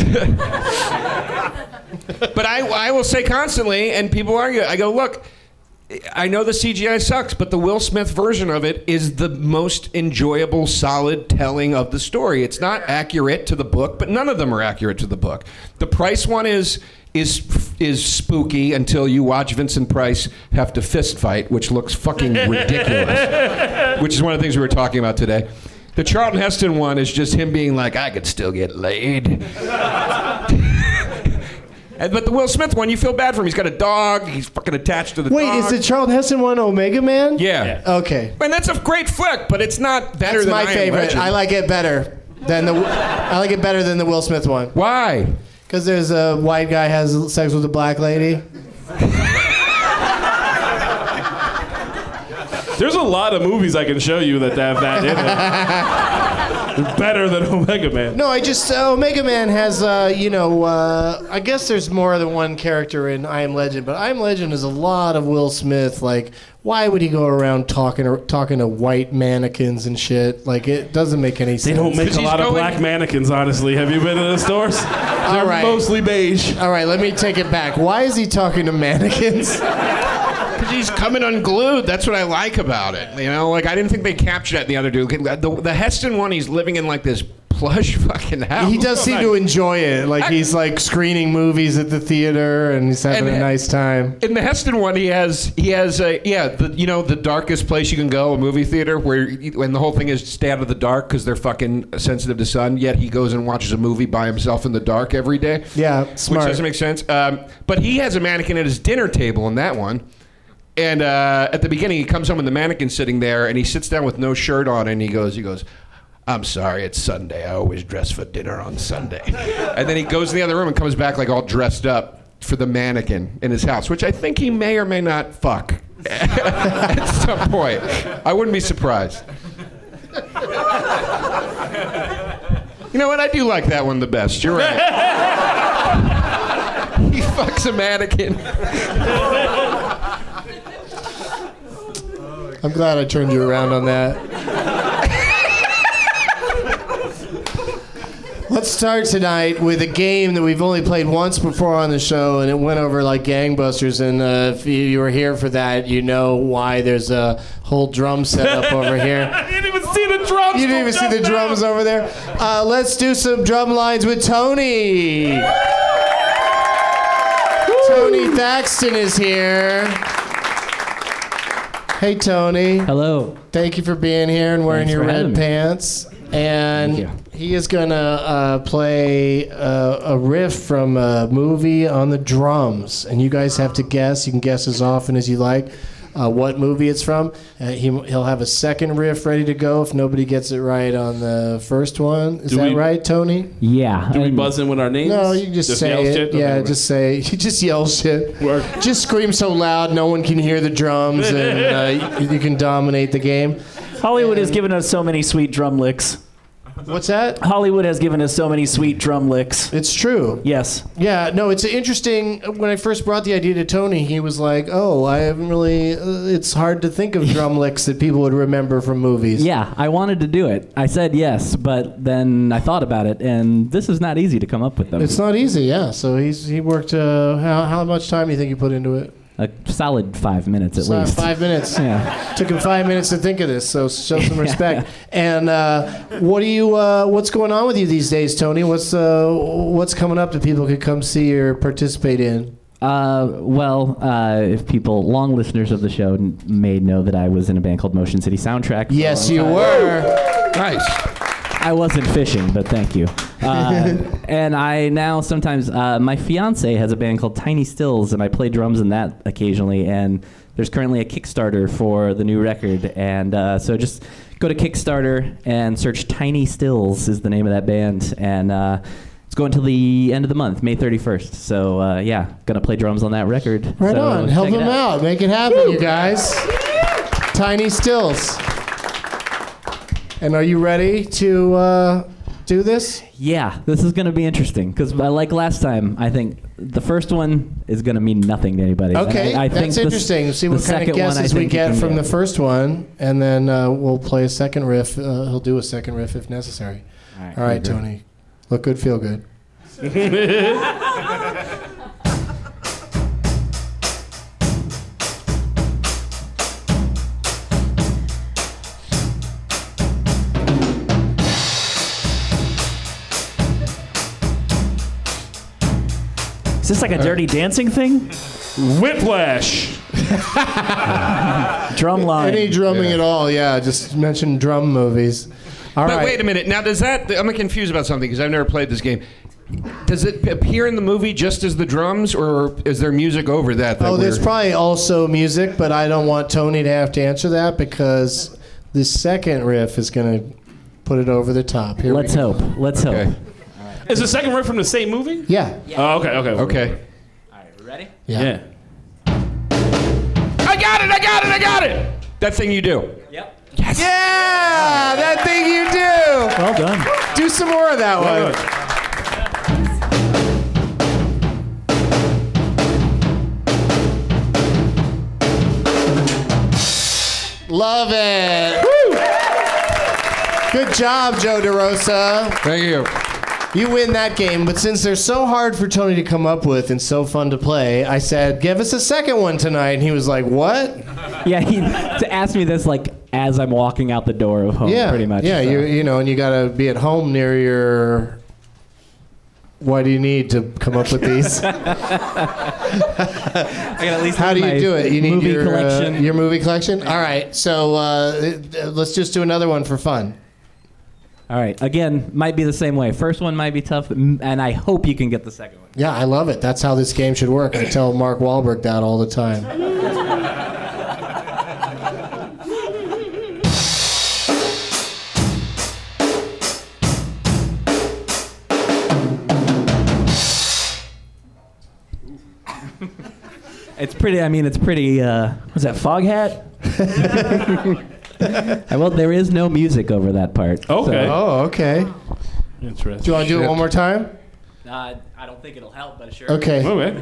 But I will say constantly, and people argue, I go, look, I know the CGI sucks, but the Will Smith version of it is the most enjoyable, solid telling of the story. It's not accurate to the book, but none of them are accurate to the book. The Price one is spooky until you watch Vincent Price have to fist fight, which looks fucking ridiculous, which is one of the things we were talking about today. The Charlton Heston one is just him being like, I could still get laid. But the Will Smith one, you feel bad for him. He's got a dog. He's fucking attached to the dog. Wait, is the Charlton Heston one Omega Man? Yeah. Okay. And that's a great flick, but it's not better than I Am That's my favorite. Legend. I like it better than the Will Smith one. Why? Because there's a white guy has sex with a black lady. There's a lot of movies I can show you that have that in it. Better than Omega Man. No, Omega Man has, I guess there's more than one character in I Am Legend, but I Am Legend is a lot of Will Smith. Like, why would he go around talking to white mannequins and shit? Like, it doesn't make any sense. They don't make a lot of black mannequins, honestly. Have you been to the stores? They're mostly beige. All right, let me take it back. Why is he talking to mannequins? Because he's coming unglued. That's what I like about it. You know, like I didn't think they captured that in the other dude. The Heston one, he's living in like this plush fucking house. He does seem to enjoy it. Like he's like screening movies at the theater and he's having a nice time. In the Heston one, he has the darkest place you can go, a movie theater, when the whole thing is stay out of the dark because they're fucking sensitive to sun. Yet he goes and watches a movie by himself in the dark every day. Yeah, smart. Which doesn't make sense. But he has a mannequin at his dinner table in that one. And at the beginning, he comes home and the mannequin's sitting there, and he sits down with no shirt on, and he goes, I'm sorry, it's Sunday. I always dress for dinner on Sunday. And then he goes in the other room and comes back like all dressed up for the mannequin in his house, which I think he may or may not fuck at some point. I wouldn't be surprised. You know what? I do like that one the best. You're right. He fucks a mannequin. I'm glad I turned you around on that. Let's start tonight with a game that we've only played once before on the show, and it went over like gangbusters. And if you were here for that, you know why there's a whole drum set up over here. I didn't even see the drums. You didn't even see the drums over there? Let's do some drum lines with Tony. Tony Thaxton is here. Hey, Tony. Hello. Thank you for being here and wearing your red pants. And he is going to play a riff from a movie on the drums. And you guys have to guess. You can guess as often as you like what movie it's from. He'll have a second riff ready to go if nobody gets it right on the first one. Is that right, Tony? Yeah. Do we buzz in with our names? No, you can just say it. Shit? Yeah, just say. You just yell shit. Work. Just scream so loud no one can hear the drums, and you can dominate the game. Hollywood has given us so many sweet drum licks. What's that? Hollywood has given us so many sweet drum licks. It's true. Yes. Yeah, no, it's interesting. When I first brought the idea to Tony, he was like, oh, I haven't really, it's hard to think of drum licks that people would remember from movies. Yeah, I wanted to do it. I said yes, but then I thought about it, and this is not easy to come up with them. It's not easy, yeah. So he worked, how much time do you think you put into it? A solid 5 minutes at least. 5 minutes. Yeah. Took him 5 minutes to think of this, so show some respect. And what's going on with you these days, Tony? What's coming up that people could come see or participate in? If people, long listeners of the show, may know that I was in a band called Motion City Soundtrack. Yes, you were. Nice. I wasn't fishing, but thank you. And I now sometimes, my fiance has a band called Tiny Stills, and I play drums in that occasionally. And there's currently a Kickstarter for the new record. And so just go to Kickstarter and search Tiny Stills is the name of that band. And it's going till the end of the month, May 31st. So gonna play drums on that record. Right so on. Help them out. Make it happen, Woo! You guys. Tiny Stills. And are you ready to do this? Yeah, this is going to be interesting because, like last time, I think the first one is going to mean nothing to anybody. Okay, I that's think interesting. See what kind of guesses we get from the first one, and then we'll play a second riff. He'll do a second riff if necessary. All right, Tony. Look good, feel good. Is this like a Dirty Dancing thing? Whiplash. Drum line. Any drumming at all, yeah. Just mention drum movies. All right. Wait a minute. Now, does that... I'm confused about something because I've never played this game. Does it appear in the movie just as the drums, or is there music over that? There's probably also music, but I don't want Tony to have to answer that because the second riff is going to put it over the top. Let's hope. Right. Is the second riff from the same movie? Yeah. Oh, okay. All right, we ready? Yeah. I got it! That thing you do. Yep. Yes. Yeah, that thing you do. Well done. Do some more of that one. Love it. Woo. Good job, Joe DeRosa. Thank you. You win that game, but since they're so hard for Tony to come up with and so fun to play, I said, give us a second one tonight. And he was like, what? Yeah, he asked me this like as I'm walking out the door of home, pretty much. Yeah, so. you know, and you got to be at home near your... Why do you need to come up with these? I got at least How do you do it? You need movie your collection. Your movie collection? All right, so let's just do another one for fun. All right, again, might be the same way. First one might be tough, and I hope you can get the second one. Yeah, I love it. That's how this game should work. I tell Mark Wahlberg that all the time. It's pretty. I mean, it's pretty. Was that Foghat? Well, there is no music over that part. Okay. So. Oh, okay. Interesting. Do you want to do it one more time? I don't think it'll help, but sure. Okay. Okay.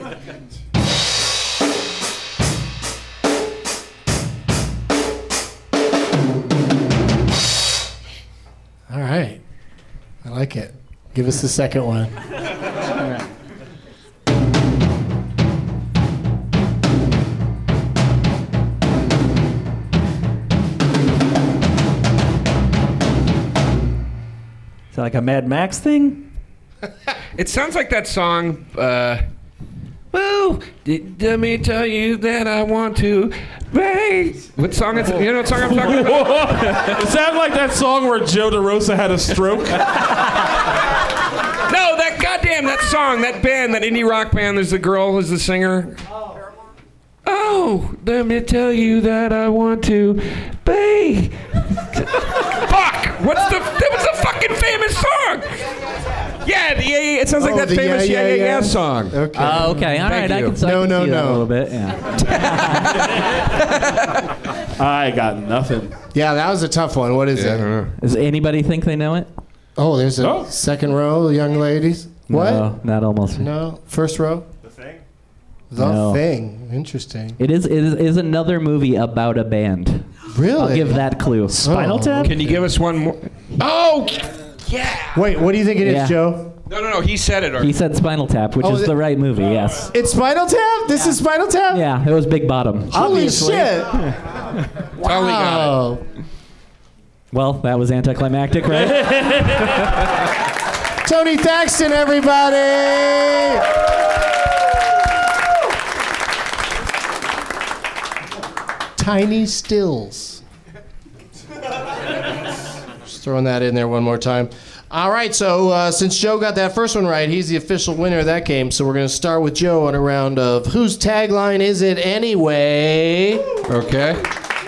All right. I like it. Give us the second one. Is that like a Mad Max thing? It sounds like that song. Well, let me tell you that I want to. Bang. What song is it? You know what song I'm talking about? It sounded like that song where Joe DeRosa had a stroke. No, that goddamn that song, that band, that indie rock band. There's the girl who's the singer. Oh, let me tell you that I want to. Bang. Fuck! That was a fucking famous song. Yeah, it sounds like that famous Yeah song. Okay. Okay. All right. I can see that a little bit. Yeah. I got nothing. Yeah, that was a tough one. What is I it? don't know. Does anybody think they know it? Oh, there's a second row, young ladies. What? No, not almost. No, first row. The Thing? The Thing. Interesting. It is another movie about a band. Really? I'll give that clue. Spinal Tap? Can you give us one more? Oh, yeah. Wait, what do you think it is, Yeah. Joe? No. He said it. He said Spinal Tap, which is the right movie. Yes. It's Spinal Tap? This is Spinal Tap? Yeah, it was Big Bottom. Holy shit. Totally got it. Well, that was anticlimactic, right? Tony Thaxton, everybody! Tiny Stills. Just throwing that in there one more time. All right, so since Joe got that first one right, he's the official winner of that game. So we're going to start with Joe on a round of Whose Tagline Is It Anyway? Okay.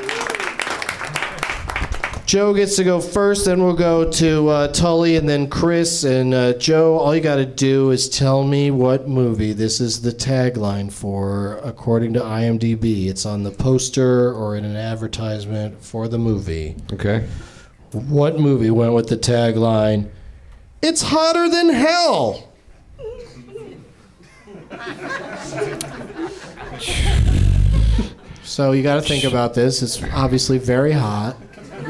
Joe gets to go first, then we'll go to Tully and then Chris. And Joe, all you got to do is tell me what movie this is the tagline for, according to IMDb. It's on the poster or in an advertisement for the movie. Okay. What movie went with the tagline, "It's hotter than hell"? So you got to think about this. It's obviously very hot.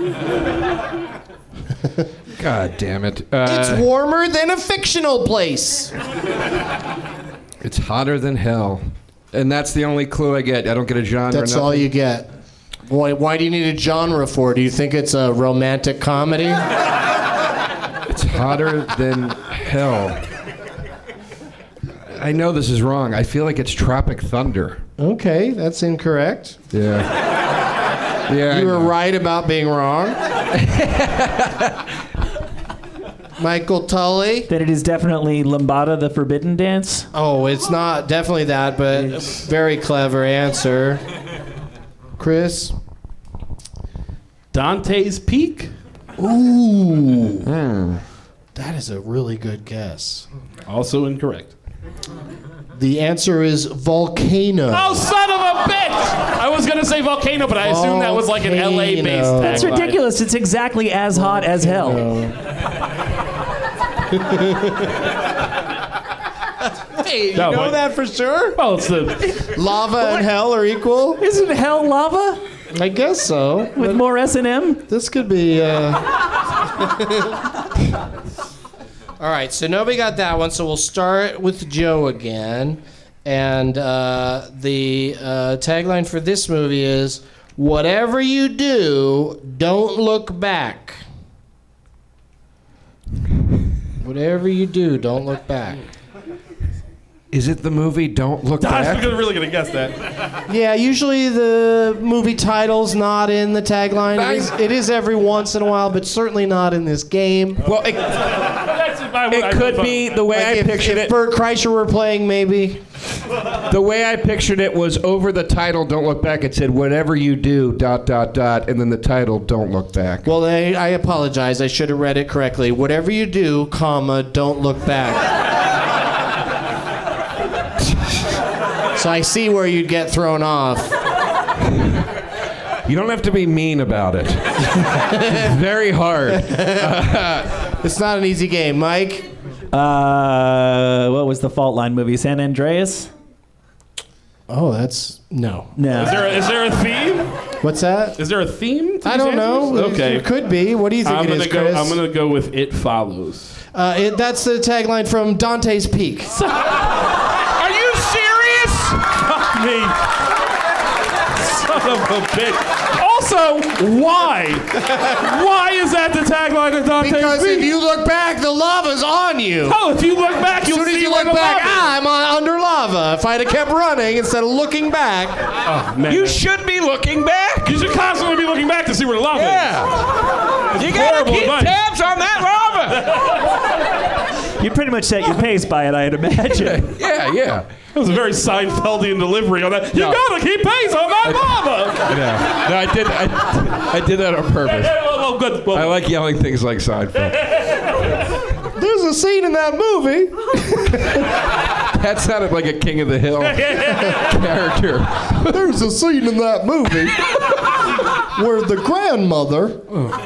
God damn it. It's warmer than a fictional place. It's hotter than hell. And that's the only clue I get. I don't get a genre. That's all you get. Why do you need a genre for? Do you think it's a romantic comedy? It's hotter than hell. I know this is wrong. I feel like it's Tropic Thunder. Okay, that's incorrect. Yeah. Yeah. You were right about being wrong. Michael Tully. That it is definitely Lambada the Forbidden Dance? Oh, it's not definitely that, but very clever answer. Chris? Dante's Peak? Ooh. That is a really good guess. Also incorrect. The answer is volcano. Oh, son of a bitch! I was going to say volcano, but I assumed that was like an LA-based tagline. That's ridiculous. It's exactly as hot as hell. Hey, you know that for sure? Well, it's the... Lava and hell are equal? Isn't hell lava? I guess so. With more S&M? This could be... All right, so nobody got that one, so we'll start with Joe again. And the tagline for this movie is, whatever you do, don't look back. Whatever you do, don't look back. Is it the movie Don't Look I Back? was really going to guess that. Yeah, usually the movie title's not in the tagline. It is every once in a while, but certainly not in this game. Well, it could be the way I pictured it. If Bert Kreischer were playing, maybe. The way I pictured it was over the title Don't Look Back, it said, whatever you do, ... and then the title Don't Look Back. Well, I apologize. I should have read it correctly. Whatever you do, comma, don't look back. So I see where you'd get thrown off. You don't have to be mean about it. It's very hard. It's not an easy game. Mike? What was the Fault Line movie? San Andreas? Oh, that's... No. No. Is there a theme? What's that? Is there a theme to I these don't know. answers? Okay. It could be. What do you think it is, Chris? I'm going to go with It Follows. That's the tagline from Dante's Peak. Are you serious? Fuck me. Son of a bitch. Also, why? Why is that the tagline of Dante's Peak? Because if you look back, the lava's on you. Oh, if you look back, you'll see as soon as you where look the back, lava is. I'm under lava. If I'd have kept running instead of looking back. Oh, man. You should be looking back. You should constantly be looking back to see where the lava is. You gotta keep advice. tabs on that lava. You pretty much set your pace by it, I'd imagine. Yeah. That was a very Seinfeldian delivery on that. You gotta keep pace on that lava. No, I did that on purpose. Well, good. Well, I like yelling things like Seinfeld. There's a scene in that movie. That sounded like a King of the Hill character. There's a scene in that movie where the grandmother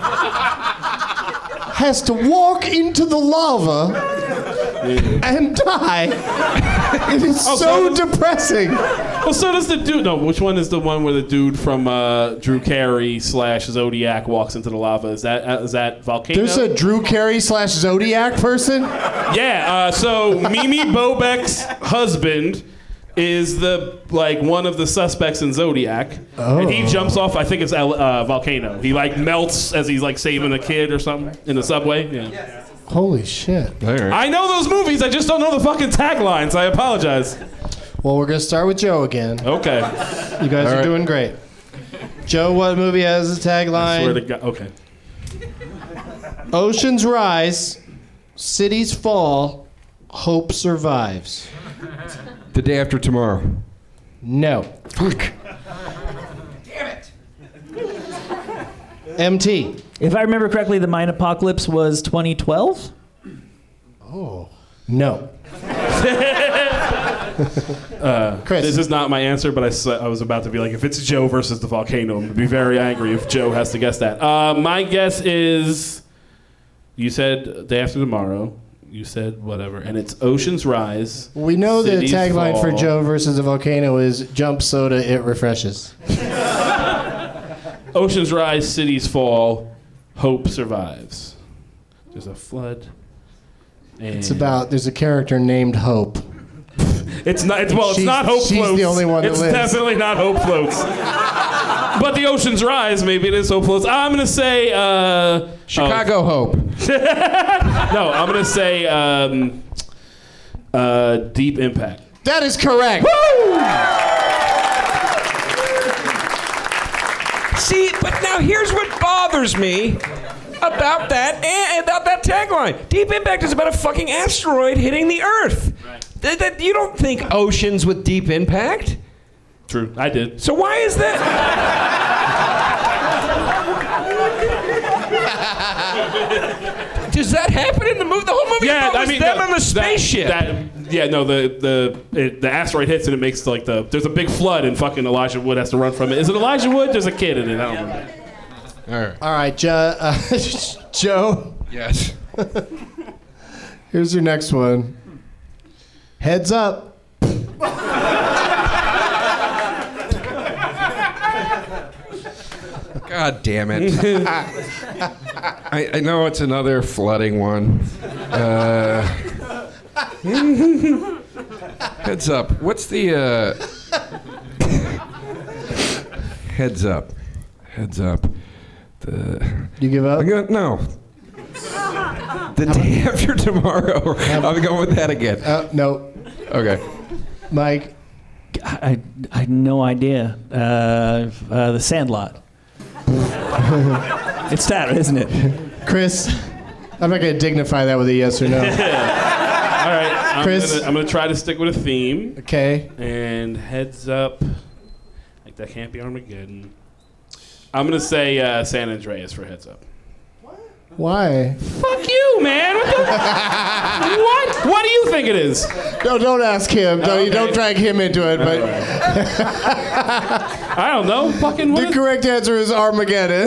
has to walk into the lava and die. It is so depressing. Well, so does the dude. No, which one is the one where the dude from Drew Carey / Zodiac walks into the lava? Is that Volcano? There's a Drew Carey / Zodiac person? Yeah, so Mimi Bobek's husband is one of the suspects in Zodiac. Oh. And he jumps off, I think it's Volcano. He melts as he's saving a kid or something in the subway. Yeah. Holy shit. I know those movies, I just don't know the fucking taglines. I apologize. Well, we're going to start with Joe again. Okay. You guys are doing great. Joe, what movie has a tagline? I swear to God. Okay. Oceans rise, cities fall, hope survives. The Day After Tomorrow. No. Fuck. Damn it. MT. If I remember correctly, the Mine Apocalypse was 2012? Oh. No. Chris. This is not my answer, but I was about to be like, if it's Joe versus the volcano, I'm going to be very angry if Joe has to guess that. My guess is, you said Day After Tomorrow. You said whatever, and it's Oceans Rise. We know the Cities tagline Fall. for Joe versus the volcano is jump soda, it refreshes. Oceans Rise, Cities Fall, Hope Survives. There's a flood. And It's about, there's a character named Hope. It's not. It's not Hope she's Floats. the only one that it's lives. definitely not Hope Floats. But the Oceans Rise, maybe it is Hope Floats. I'm gonna say Chicago Hope. No, I'm gonna say Deep Impact. That is correct. Woo! See, but now here's what bothers me about that tagline. Deep Impact is about a fucking asteroid hitting the Earth. Right. You don't think oceans with deep impact? True, I did. So why is that? Does that happen in the movie? The whole movie Yeah, was them on the spaceship. Yeah, no, the asteroid hits and it makes like there's a big flood and fucking Elijah Wood has to run from it. Is it Elijah Wood? There's a kid in it. I don't remember. All right, Joe. Yes. Here's your next one. Heads up. God damn it. I know it's another flooding one. Heads up. What's the... Heads up. Heads up. You give up? No. The day after tomorrow. I'm going with that again. No. Okay. Mike? I had no idea. The Sandlot. It's that, isn't it? Chris? I'm not going to dignify that with a yes or no. All right. Chris? I'm going to try to stick with a theme. Okay. And heads up. Like, that can't be Armageddon. I'm going to say San Andreas for heads up. Why? Fuck you, man. What the... What? What do you think it is? No, don't ask him. Don't drag him into it. But I don't know. Fucking what? The correct answer is Armageddon.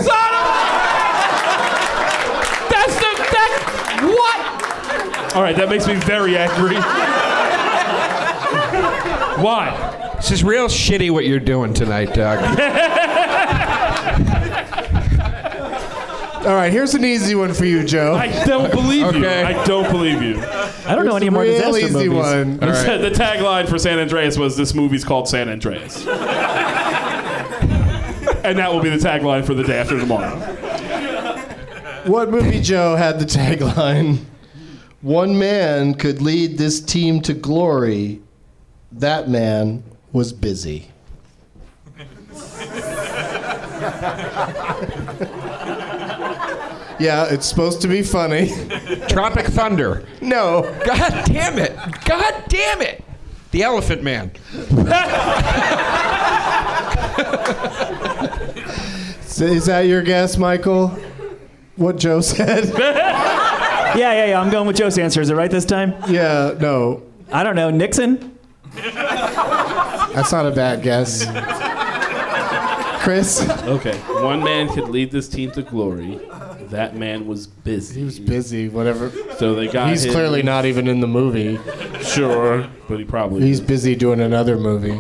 What? All right, that makes me very angry. Why? This is real shitty what you're doing tonight, Doug. All right, here's an easy one for you, Joe. I don't believe you. I don't believe you. I don't know any more disaster easy movies. One. All right. The tagline for San Andreas was, "This movie's called San Andreas." And that will be the tagline for the day after tomorrow. What movie, Joe, had the tagline, "One man could lead this team to glory. That man was busy"? Yeah, it's supposed to be funny. Tropic Thunder. No. God damn it. God damn it. The Elephant Man. Is that your guess, Michael? What Joe said? Yeah. I'm going with Joe's answer. Is it right this time? Yeah, no. I don't know. Nixon? That's not a bad guess. Chris? Okay. One man could lead this team to glory. That man was busy. He was busy, whatever. So they got He's him. clearly not even in the movie. Sure, but he probably He's busy doing another movie.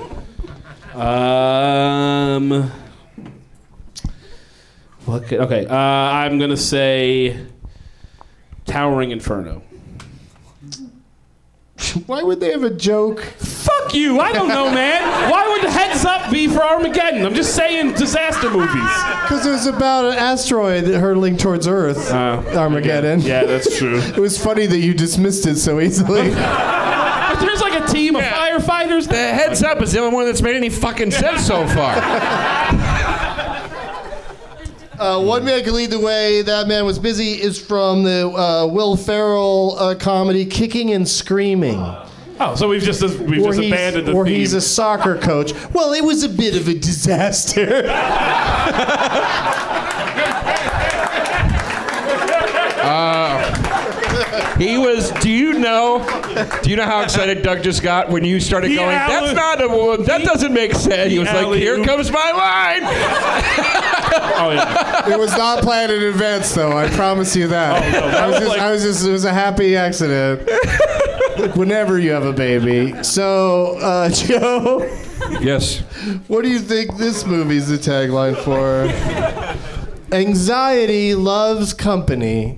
Okay. I'm gonna say Towering Inferno. Why would they have a joke? Fuck you! I don't know, man. Why would Heads Up be for Armageddon? I'm just saying disaster movies. Because it was about an asteroid hurtling towards Earth. Armageddon. Yeah, that's true. It was funny that you dismissed it so easily. But there's like a team of firefighters. The Heads Up is the only one that's made any fucking sense so far. One Man Could Lead the Way, That Man Was Busy is from the Will Ferrell comedy Kicking and Screaming. Oh, so we've just abandoned the Or theme. he's a soccer coach. Well, it was a bit of a disaster. He was. Do you know how excited Doug just got when you started going? That doesn't make sense. He was like, "Here comes my line." Oh yeah. It was not planned in advance, though. I promise you that. Oh, no, It was a happy accident. Whenever you have a baby. So, Joe. Yes. What do you think this movie's the tagline for? Anxiety loves company.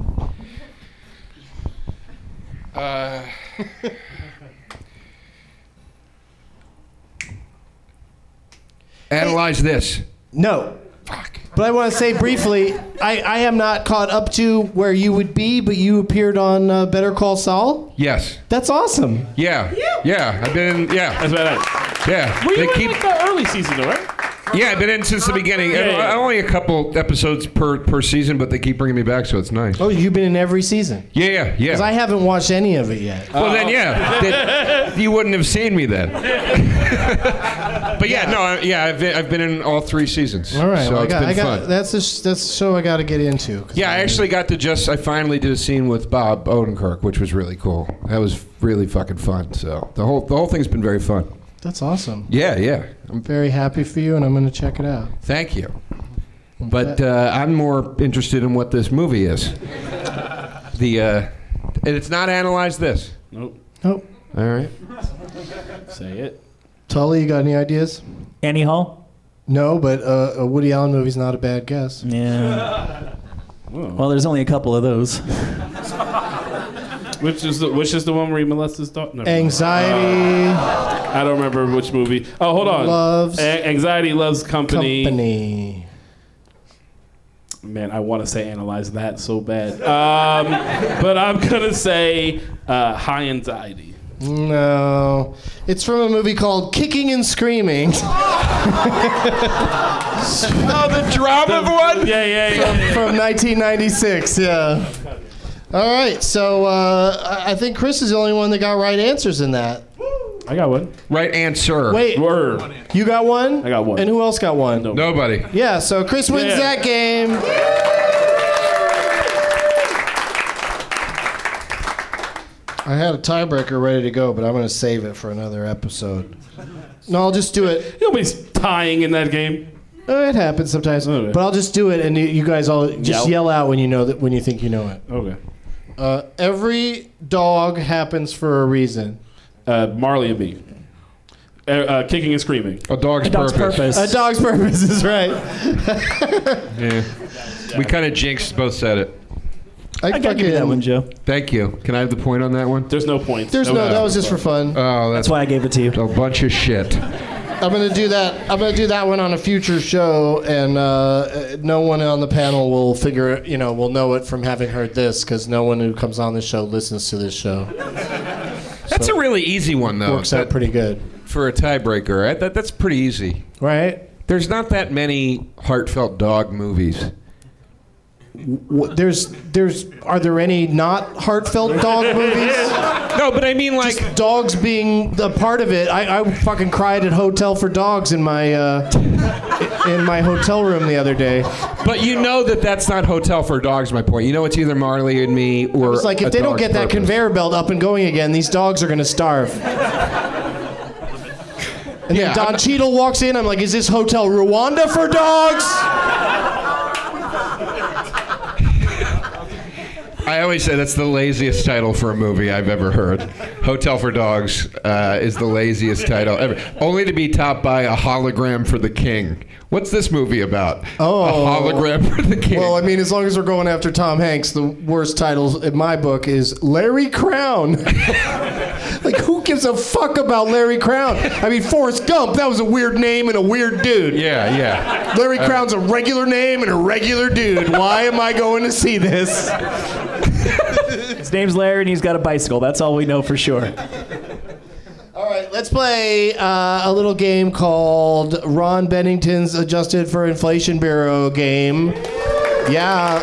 Analyze this. No. Fuck. But I want to say briefly, I am not caught up to where you would be, but you appeared on Better Call Saul? Yes. That's awesome. Yeah. I've been in. Yeah. That's badass. Yeah. Were you in like the early season, though, right? Yeah, I've been in since the beginning. Yeah. Only a couple episodes per season, but they keep bringing me back, so it's nice. Oh, you've been in every season? Yeah. Because I haven't watched any of it yet. Well, then, you wouldn't have seen me then. But I've been in all 3 seasons. All right, so it's been fun. That's a show I got to get into. Yeah, I actually got to I finally did a scene with Bob Odenkirk, which was really cool. That was really fucking fun. So the whole thing's been very fun. That's awesome. Yeah. I'm very happy for you, and I'm going to check it out. Thank you. But I'm more interested in what this movie is. And it's not Analyze This. Nope. All right. Say it. Tully, you got any ideas? Annie Hall? No, but a Woody Allen movie's not a bad guess. Yeah. Well, there's only a couple of those. Which is the one where he molests his daughter? Anxiety. I don't remember which movie. Oh, hold on. Loves. Anxiety Loves Company. Company. Man, I want to say Analyze That so bad. But I'm going to say High Anxiety. No. It's from a movie called Kicking and Screaming. Oh, the drama one? Yeah. From 1996, yeah. All right, so I think Chris is the only one that got right answers in that. I got one. Right answer. Wait, Word. you got one? I got one. And who else got one? Nobody. Yeah, so Chris wins that game. I had a tiebreaker ready to go, but I'm going to save it for another episode. No, I'll just do it. Nobody's tying in that game. It happens sometimes, Okay. but I'll just do it, and you guys all just yell out when you know that when you think you know it. Okay. Every dog happens for a reason. Marley and Me. Kicking and Screaming. A Dog's Purpose. A Dog's Purpose is right. Yeah. We kind of jinxed, both said it. I gotta give you that one, Joe. Thank you. Can I have the point on that one? There's no point. That was just for fun. Oh, That's why I gave it to you. a bunch of shit. I'm gonna do that. I'm gonna do that one on a future show, and no one on the panel will figure it. Will know it from having heard this, because no one who comes on this show listens to this show. That's a really easy one, though. Works out pretty good for a tiebreaker. Right? That's pretty easy. Right? There's not that many heartfelt dog movies. Are there any not heartfelt dog movies? No, but I mean like just dogs being a part of it. I fucking cried at Hotel for Dogs in my hotel room the other day. But you know that's not Hotel for Dogs. My point. It's either Marley and Me or. It's like if they don't get that conveyor belt up and going again, these dogs are gonna starve. And then Don Cheadle walks in. I'm like, is this Hotel Rwanda for dogs? I always say that's the laziest title for a movie I've ever heard. Hotel for Dogs is the laziest title ever. Only to be topped by A Hologram for the King. What's this movie about? Oh. A Hologram for the King. Well, I mean, as long as we're going after Tom Hanks, the worst title in my book is Larry Crown. Like, who gives a fuck about Larry Crown? I mean, Forrest Gump, that was a weird name and a weird dude. Yeah. Larry Crown's a regular name and a regular dude. Why am I going to see this? His name's Larry and he's got a bicycle. That's all we know for sure. All right, let's play a little game called Ron Bennington's Adjusted for Inflation Bureau game. Yeah.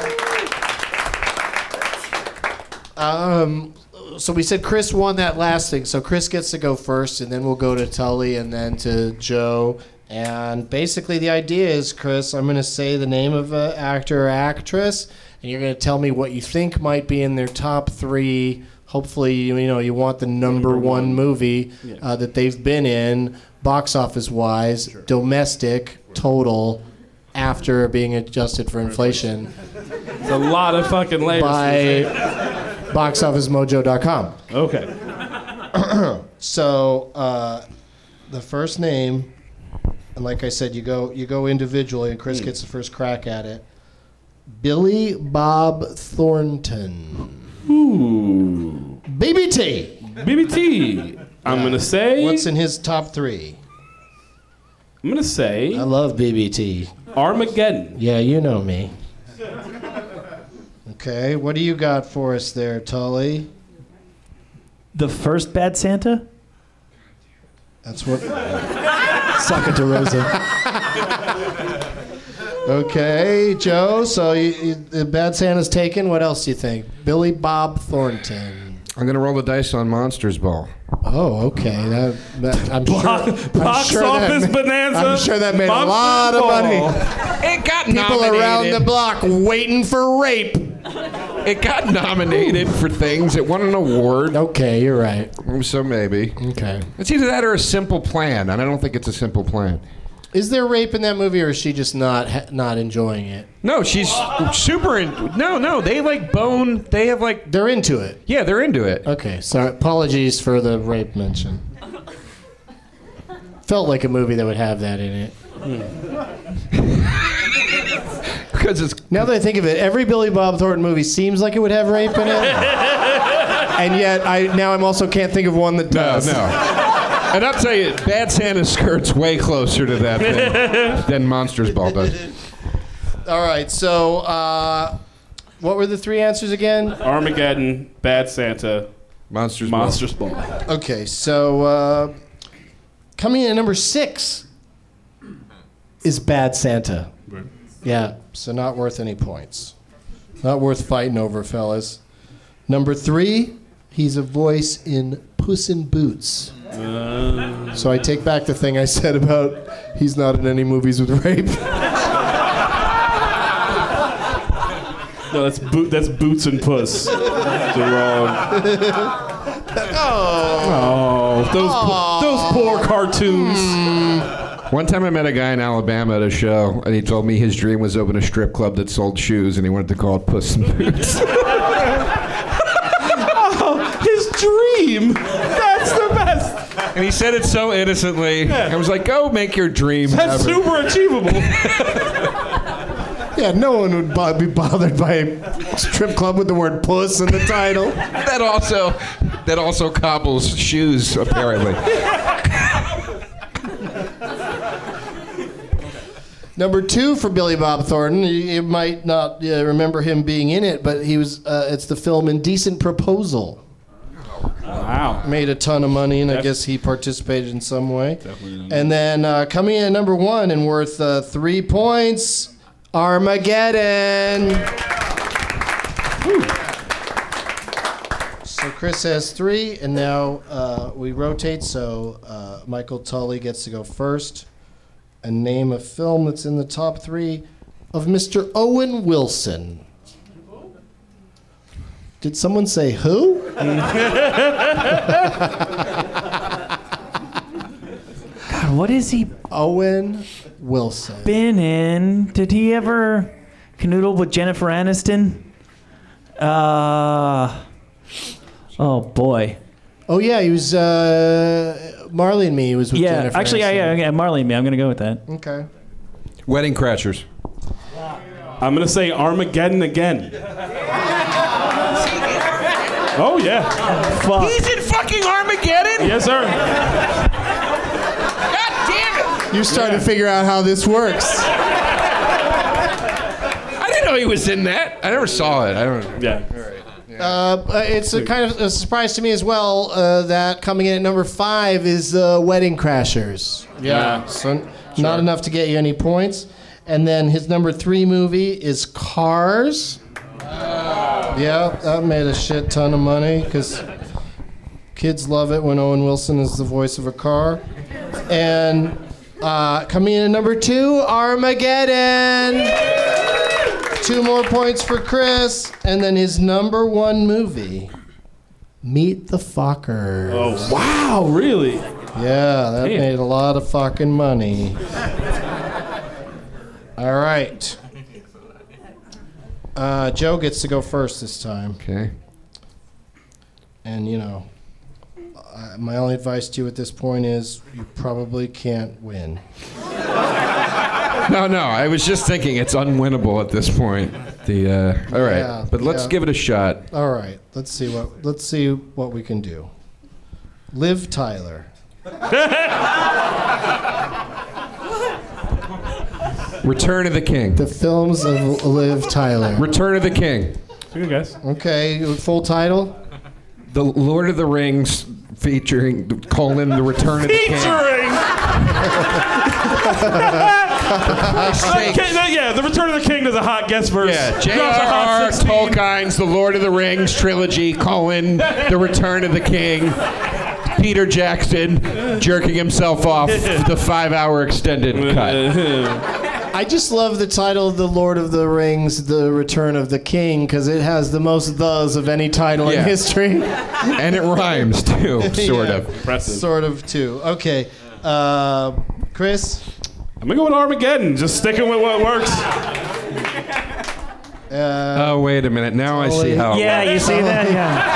So we said Chris won that last thing, so Chris gets to go first, and then we'll go to Tully and then to Joe. And basically the idea is, Chris, I'm going to say the name of an actor or actress, and you're going to tell me what you think might be in their top three. Hopefully, you want the number one movie that they've been in, box office wise, domestic, total, after being adjusted for inflation. It's a lot of fucking layers. By boxofficemojo.com. Okay. So the first name, and like I said, you go individually, and Chris gets the first crack at it. Billy Bob Thornton. Ooh. BBT. BBT. I'm going to say... What's in his top three? I'm going to say... I love BBT. Armageddon. Yeah, you know me. Okay, what do you got for us there, Tully? The first Bad Santa? That's what... Suck it to Rosa. Okay, Joe, so the Bad Santa's taken. What else do you think? Billy Bob Thornton. I'm going to roll the dice on Monsters Ball. Oh, okay. I'm Box sure office bonanza. I'm sure that made Monsters a lot of money. It got People nominated. around the block waiting for rape. It got nominated for things. It won an award. Okay, you're right. So maybe. Okay. It's either that or A Simple Plan, and I don't think it's A Simple Plan. Is there rape in that movie, or is she just not enjoying it? No, she's super No, they like bone. They have like... They're into it. Yeah, they're into it. Okay, sorry. Apologies for the rape mention. Felt like a movie that would have that in it. Because it's... Now that I think of it, every Billy Bob Thornton movie seems like it would have rape in it. And yet, I'm also can't think of one that does. No. And I'll tell you, Bad Santa skirt's way closer to that than Monsters Ball does. All right, so what were the three answers again? Armageddon, Bad Santa, Monsters Ball. Okay, so coming in at number 6 is Bad Santa. Right. Yeah, so not worth any points. Not worth fighting over, fellas. Number 3, he's a voice in Puss in Boots. So I take back the thing I said about he's not in any movies with rape. No, that's Boots and Puss. They're wrong. Those poor cartoons. One time I met a guy in Alabama at a show, and he told me his dream was to open a strip club that sold shoes, and he wanted to call it Puss in Boots. His dream. That's the best. And he said it so innocently. I was like, go make your dream That's happen. super achievable. Yeah, no one would be bothered by a strip club with the word puss in the title. That also cobbles shoes, apparently. Number 2 for Billy Bob Thornton. You might not remember him being in it, but he was. It's the film Indecent Proposal. Wow. Made a ton of money, and I guess he participated in some way. And then coming in at number 1 and worth 3 points, Armageddon. So Chris has 3, and now we rotate, so Michael Tully gets to go first and name a film that's in the top 3 of Mr. Owen Wilson. Did someone say who? God, what is he Owen Wilson. been in? Did he ever canoodle with Jennifer Aniston? Oh boy. Oh yeah, he was Marley and Me. He was with Jennifer. Actually, Aniston. yeah, Marley and Me. I'm gonna go with that. Okay. Wedding Crashers. I'm going to say Armageddon again. Oh, yeah. Fuck. He's in fucking Armageddon? Yes, sir. God damn it! You're starting to figure out how this works. I didn't know he was in that. I never saw it. I don't. Yeah. It's a kind of a surprise to me as well that coming in at number 5 is Wedding Crashers. Yeah. So not enough to get you any points. And then his number 3 movie is Cars. Yeah, that made a shit ton of money because kids love it when Owen Wilson is the voice of a car. And coming in at number 2, Armageddon. 2 more points for Chris. And then his number 1 movie, Meet the Fockers. Oh, wow, really? Yeah, that made a lot of fucking money. All right. Joe gets to go first this time. Okay. And, you know, my only advice to you at this point is you probably can't win. No, I was just thinking it's unwinnable at this point. All right, Yeah, but let's yeah. give it a shot. All right. Let's see what we can do. Liv Tyler. Return of the King. The films of Liv Tyler. Return of the King. Good guess. Okay, full title? The Lord of the Rings featuring the Return of the King. Yeah, The Return of the King is a hot guess verse. Yeah, J.R.R. Tolkien's The Lord of the Rings trilogy, The Return of the King. Peter Jackson jerking himself off the 5-hour extended cut. I just love the title, The Lord of the Rings, The Return of the King, because it has the most thes of any title in history. And it rhymes, too, sort of. Impressive. Sort of, too. Okay. Chris? I'm going to go with Armageddon, just sticking with what works. Oh, wait a minute. Now I see how. Yeah, you see that? Yeah.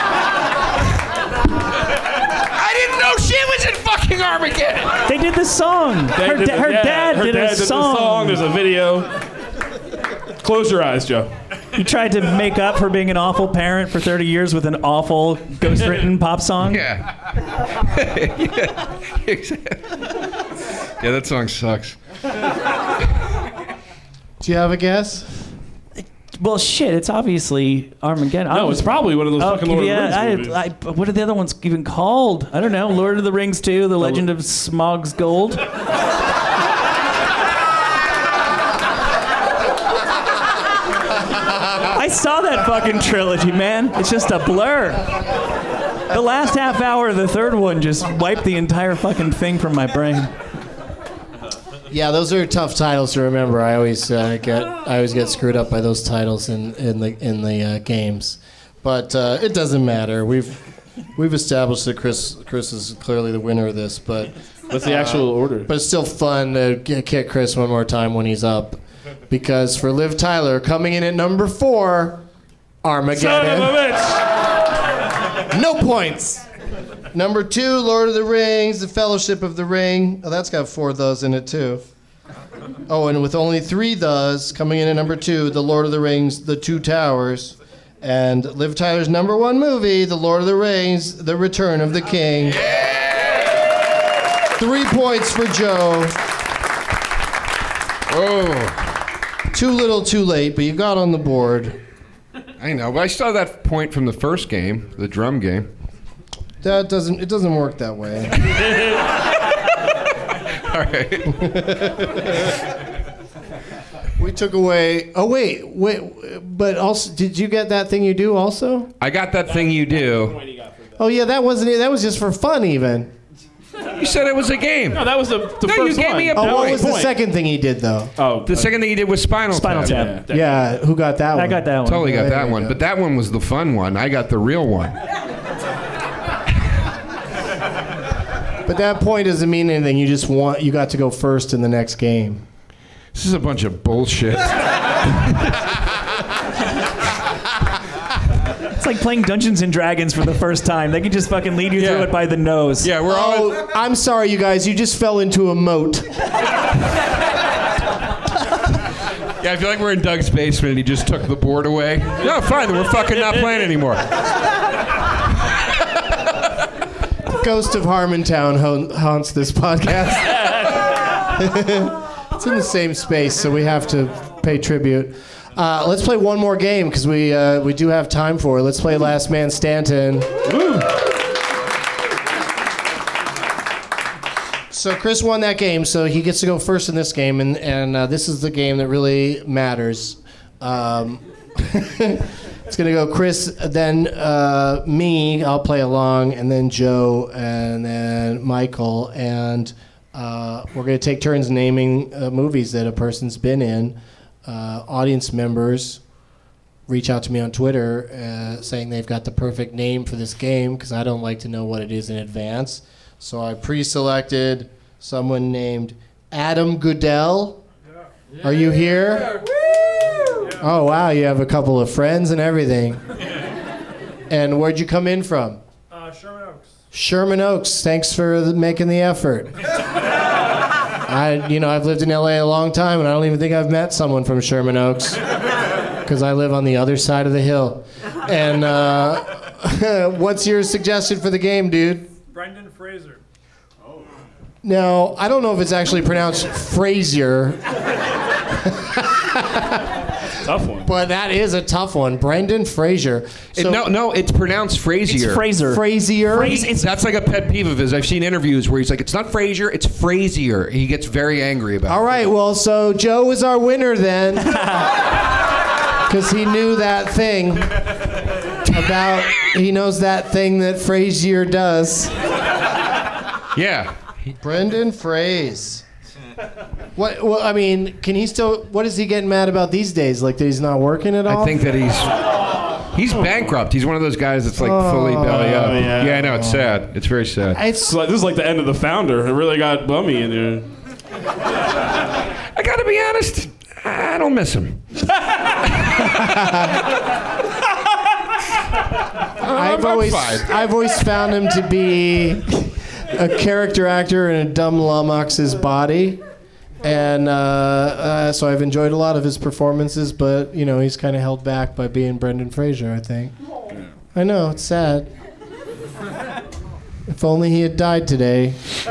I didn't know she was in fucking Armageddon. They did the song. Her dad did a song. There's a video. Close your eyes, Joe. He tried to make up for being an awful parent for 30 years with an awful ghost-written pop song. Yeah. Yeah, exactly. Yeah, that song sucks. Do you have a guess? Well, shit, it's obviously Armageddon. No, it's probably one of those fucking Lord of the Rings movies. What are the other ones even called? I don't know. Lord of the Rings 2, The Legend of Smaug's Gold. I saw that fucking trilogy, man. It's just a blur. The last half hour of the third one just wiped the entire fucking thing from my brain. Yeah, those are tough titles to remember. I always get screwed up by those titles in the games, but it doesn't matter. We've established that Chris is clearly the winner of this, but what's the actual order? But it's still fun to kick Chris one more time when he's up, because for Liv Tyler coming in at number 4, Armageddon. Son of a bitch! No points. Number 2, Lord of the Rings, The Fellowship of the Ring. Oh, that's got 4 thes in it, too. Oh, and with only 3 thes, coming in at number 2, The Lord of the Rings, The Two Towers. And Liv Tyler's number 1 movie, The Lord of the Rings, The Return of the King. 3 points for Joe. Oh. Too little, too late, but you got on the board. I know, but I saw that point from the first game, the drum game. It doesn't work that way. All right. We took away. Oh wait. But also, did you get that thing you do also? I got that thing you do. Oh yeah, that wasn't it. That was just for fun, even. You said it was a game. No, that was the first one. You gave me a point. point. What was the second thing he did though? Oh, the second thing he did was Spinal Tap. Yeah, who got that one? I got that one. Totally got that one. But that one was the fun one. I got the real one. But that point doesn't mean anything. You got to go first in the next game. This is a bunch of bullshit. It's like playing Dungeons and Dragons for the first time. They can just fucking lead you through it by the nose. Yeah, we're all. I'm sorry, you guys. You just fell into a moat. Yeah, I feel like we're in Doug's basement and he just took the board away. No, fine. We're fucking not playing anymore. Ghost of Harmontown haunts this podcast. It's in the same space, so we have to pay tribute. Let's play one more game because we do have time for it. Let's play Last Man Stanton. Woo. So Chris won that game, so he gets to go first in this game, and this is the game that really matters. It's going to go Chris, then me, I'll play along, and then Joe, and then Michael. And we're going to take turns naming movies that a person's been in. Audience members reach out to me on Twitter saying they've got the perfect name for this game because I don't like to know what it is in advance. So I pre-selected someone named Adam Goodell. Yeah. Are you here? Yeah. Oh, wow, you have a couple of friends and everything. And where'd you come in from? Sherman Oaks. Sherman Oaks. Thanks for making the effort. I've lived in LA a long time, and I don't even think I've met someone from Sherman Oaks because I live on the other side of the hill. And what's your suggestion for the game, dude? Brendan Fraser. Oh. Now, I don't know if it's actually pronounced Frazier. Tough one. But that is a tough one. Brendan Fraser. So, no, it's pronounced Frazier. It's Fraser. Frazier? That's like a pet peeve of his. I've seen interviews where he's like, it's not Frazier, it's Frazier. He gets very angry about it. All right, well, so Joe is our winner then. Because he knew that thing he knows that thing that Frazier does. Yeah. Brendan Fraser. What? Well, I mean, can he still? What is he getting mad about these days? Like that he's not working at all? I think that he's bankrupt. He's one of those guys that's like fully belly up. Yeah, I know. It's sad. It's very sad. It's like, this is like the end of The Founder. It really got bummy in here. I gotta be honest. I don't miss him. I've always found him to be a character actor in a dumb lummox's body. And so I've enjoyed a lot of his performances, but, you know, he's kind of held back by being Brendan Fraser, I think. I know, it's sad. If only he had died today,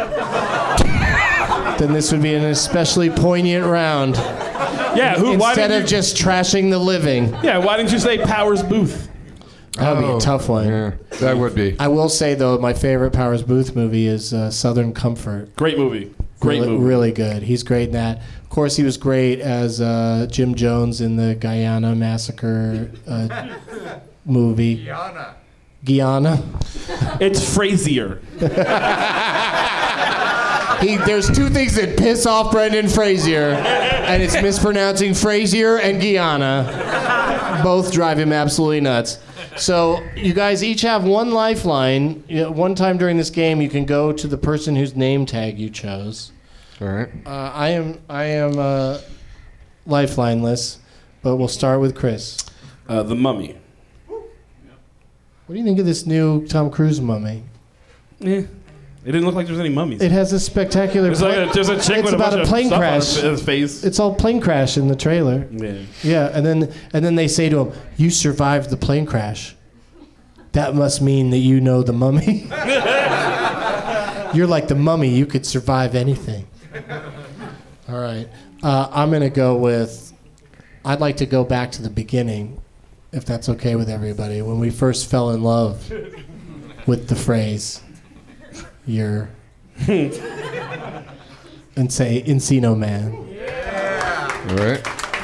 then this would be an especially poignant round. Yeah, Instead of just trashing the living. Yeah, why didn't you say Powers Booth? That would be a tough one. Yeah, that would be. I will say, though, my favorite Powers Booth movie is Southern Comfort. Great movie. Great movie. Really good. He's great in that. Of course, he was great as Jim Jones in the Guyana Massacre movie. Guyana. It's Frasier. There's two things that piss off Brendan Fraser, and it's mispronouncing Frasier and Guyana. Both drive him absolutely nuts. So you guys each have one lifeline. One time during this game, you can go to the person whose name tag you chose. All right. I am lifelineless, but we'll start with Chris. The Mummy. What do you think of this new Tom Cruise Mummy? It didn't look like there was any mummies. It has a spectacular. There's a chick it's with a about bunch a of plane stuff crash. on his face. It's all plane crash in the trailer. Yeah. Yeah, and then they say to him, "You survived the plane crash. That must mean that you know the Mummy. You're like the Mummy. You could survive anything." All right, I'm gonna go with. I'd like to go back to the beginning, if that's okay with everybody. When we first fell in love with the phrase. You're and say Encino Man. All right.